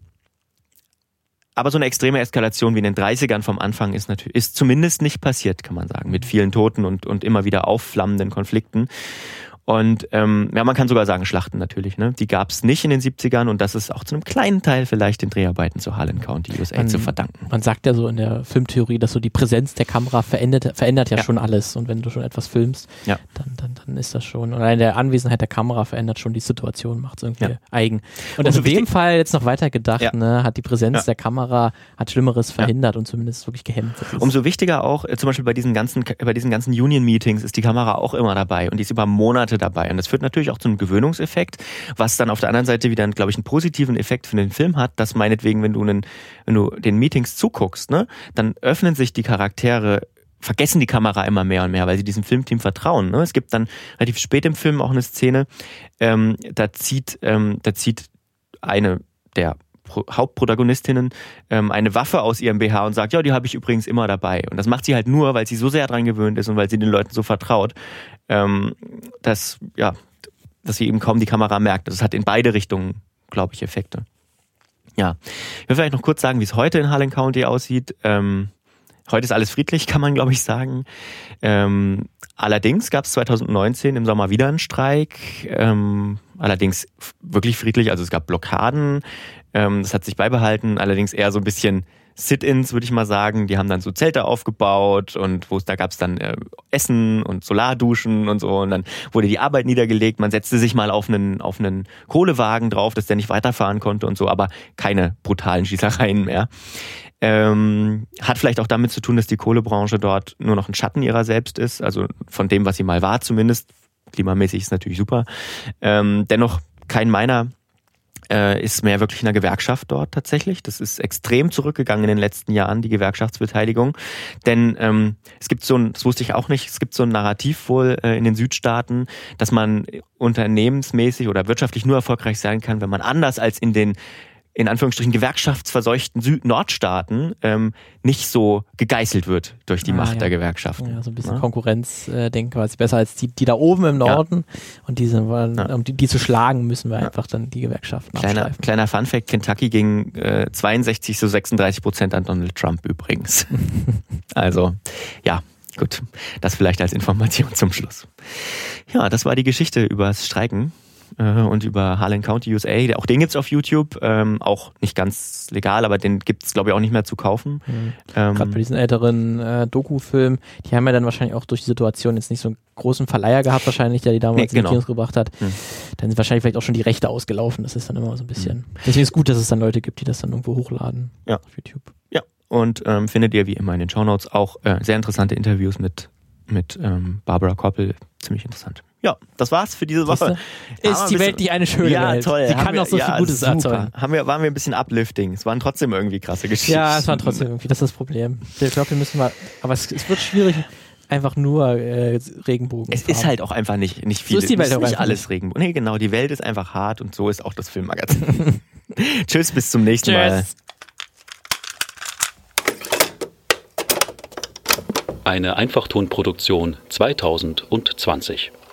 aber so eine extreme Eskalation wie in den dreißigern vom Anfang ist natürlich, ist zumindest nicht passiert, kann man sagen, mit vielen Toten und, und immer wieder aufflammenden Konflikten. Und ähm, ja, man kann sogar sagen Schlachten natürlich, ne? Die gab es nicht in den siebzigern und das ist auch zu einem kleinen Teil vielleicht den Dreharbeiten zu Harlan County, U S A man, zu verdanken. Man sagt ja so in der Filmtheorie, dass so die Präsenz der Kamera verändert, verändert ja, ja schon alles und wenn du schon etwas filmst, ja. dann, dann, dann ist das schon, und allein der Anwesenheit der Kamera verändert schon die Situation, macht es irgendwie ja. eigen. Und das in dem Fall jetzt noch weiter gedacht, ja. ne, hat die Präsenz ja. der Kamera, hat Schlimmeres verhindert ja. und zumindest wirklich gehemmt. Umso wichtiger auch, äh, zum Beispiel bei diesen ganzen, bei diesen ganzen Union-Meetings ist die Kamera auch immer dabei und die ist über Monate dabei. Und das führt natürlich auch zu einem Gewöhnungseffekt, was dann auf der anderen Seite wieder, glaube ich, einen positiven Effekt für den Film hat, dass meinetwegen, wenn du, einen, wenn du den Meetings zuguckst, ne, dann öffnen sich die Charaktere, vergessen die Kamera immer mehr und mehr, weil sie diesem Filmteam vertrauen. Ne? Es gibt dann relativ spät im Film auch eine Szene, ähm, da zieht, ähm, da zieht eine der Hauptprotagonistinnen ähm, eine Waffe aus ihrem B H und sagt, ja, die habe ich übrigens immer dabei. Und das macht sie halt nur, weil sie so sehr dran gewöhnt ist und weil sie den Leuten so vertraut, ähm, dass, ja, dass sie eben kaum die Kamera merkt. Das hat in beide Richtungen, glaube ich, Effekte. Ja, ich will vielleicht noch kurz sagen, wie es heute in Harlan County aussieht. Ähm, heute ist alles friedlich, kann man, glaube ich, sagen. Ähm, allerdings gab es zwanzig neunzehn im Sommer wieder einen Streik. Ähm, allerdings wirklich friedlich, also es gab Blockaden. Ähm, das hat sich beibehalten, allerdings eher so ein bisschen Sit-ins, würde ich mal sagen. Die haben dann so Zelte aufgebaut und wo es da gab es dann äh, Essen und Solarduschen und so und dann wurde die Arbeit niedergelegt. Man setzte sich mal auf einen auf einen Kohlewagen drauf, dass der nicht weiterfahren konnte und so, aber keine brutalen Schießereien mehr. Ähm, hat vielleicht auch damit zu tun, dass die Kohlebranche dort nur noch ein Schatten ihrer selbst ist, also von dem, was sie mal war zumindest. Klimamäßig ist natürlich super. Ähm, dennoch kein Miner äh, ist mehr wirklich in der Gewerkschaft dort tatsächlich. Das ist extrem zurückgegangen in den letzten Jahren, die Gewerkschaftsbeteiligung. Denn ähm, es gibt so ein, das wusste ich auch nicht, es gibt so ein Narrativ wohl äh, in den Südstaaten, dass man unternehmensmäßig oder wirtschaftlich nur erfolgreich sein kann, wenn man anders als in den in Anführungsstrichen gewerkschaftsverseuchten Süd-Nordstaaten ähm, nicht so gegeißelt wird durch die ah, Macht ja. der Gewerkschaften. Ja, so ein bisschen ja? Konkurrenzdenken äh, quasi besser als die, die da oben im Norden. Ja. Und diese, ja. um die, die zu schlagen, müssen wir ja. einfach dann die Gewerkschaften kleiner, abstreifen. Kleiner Funfact, Kentucky ging äh, zweiundsechzig zu sechsunddreißig Prozent an Donald Trump übrigens. Also, ja. Gut, das vielleicht als Information zum Schluss. Ja, das war die Geschichte übers Streiken und über Harlan County, U S A. Auch den gibt's auf YouTube, ähm, auch nicht ganz legal, aber den gibt's, glaube ich, auch nicht mehr zu kaufen. Mhm. Ähm, Gerade bei diesen älteren äh, Doku-Filmen, die haben ja dann wahrscheinlich auch durch die Situation jetzt nicht so einen großen Verleiher gehabt wahrscheinlich, der die damals nee, genau. in die Kinos gebracht hat. Mhm. Dann sind wahrscheinlich vielleicht auch schon die Rechte ausgelaufen. Das ist dann immer so ein bisschen... Mhm. Deswegen ist es gut, dass es dann Leute gibt, die das dann irgendwo hochladen ja. auf YouTube. Ja, und ähm, findet ihr wie immer in den Shownotes auch äh, sehr interessante Interviews mit, mit ähm, Barbara Koppel. Ziemlich interessant. Ja, das war's für diese Woche. Ist die Welt nicht eine schöne ja, Welt? Toll. Die kann wir, auch so ja, viel Gutes erzeugen. Haben wir, waren wir ein bisschen uplifting. Es waren trotzdem irgendwie krasse Geschichten. Ja, es waren trotzdem irgendwie, das ist das Problem. Ich glaube, wir müssen mal, aber es, es wird schwierig, einfach nur äh, Regenbogen. Es ist halt auch einfach nicht, nicht viel. So ist die Welt ist auch nicht alles Regenbogen. Nee, genau, die Welt ist einfach hart und so ist auch das Filmmagazin. Tschüss, bis zum nächsten Tschüss. Mal. Eine Einfachtonproduktion zweitausendzwanzig.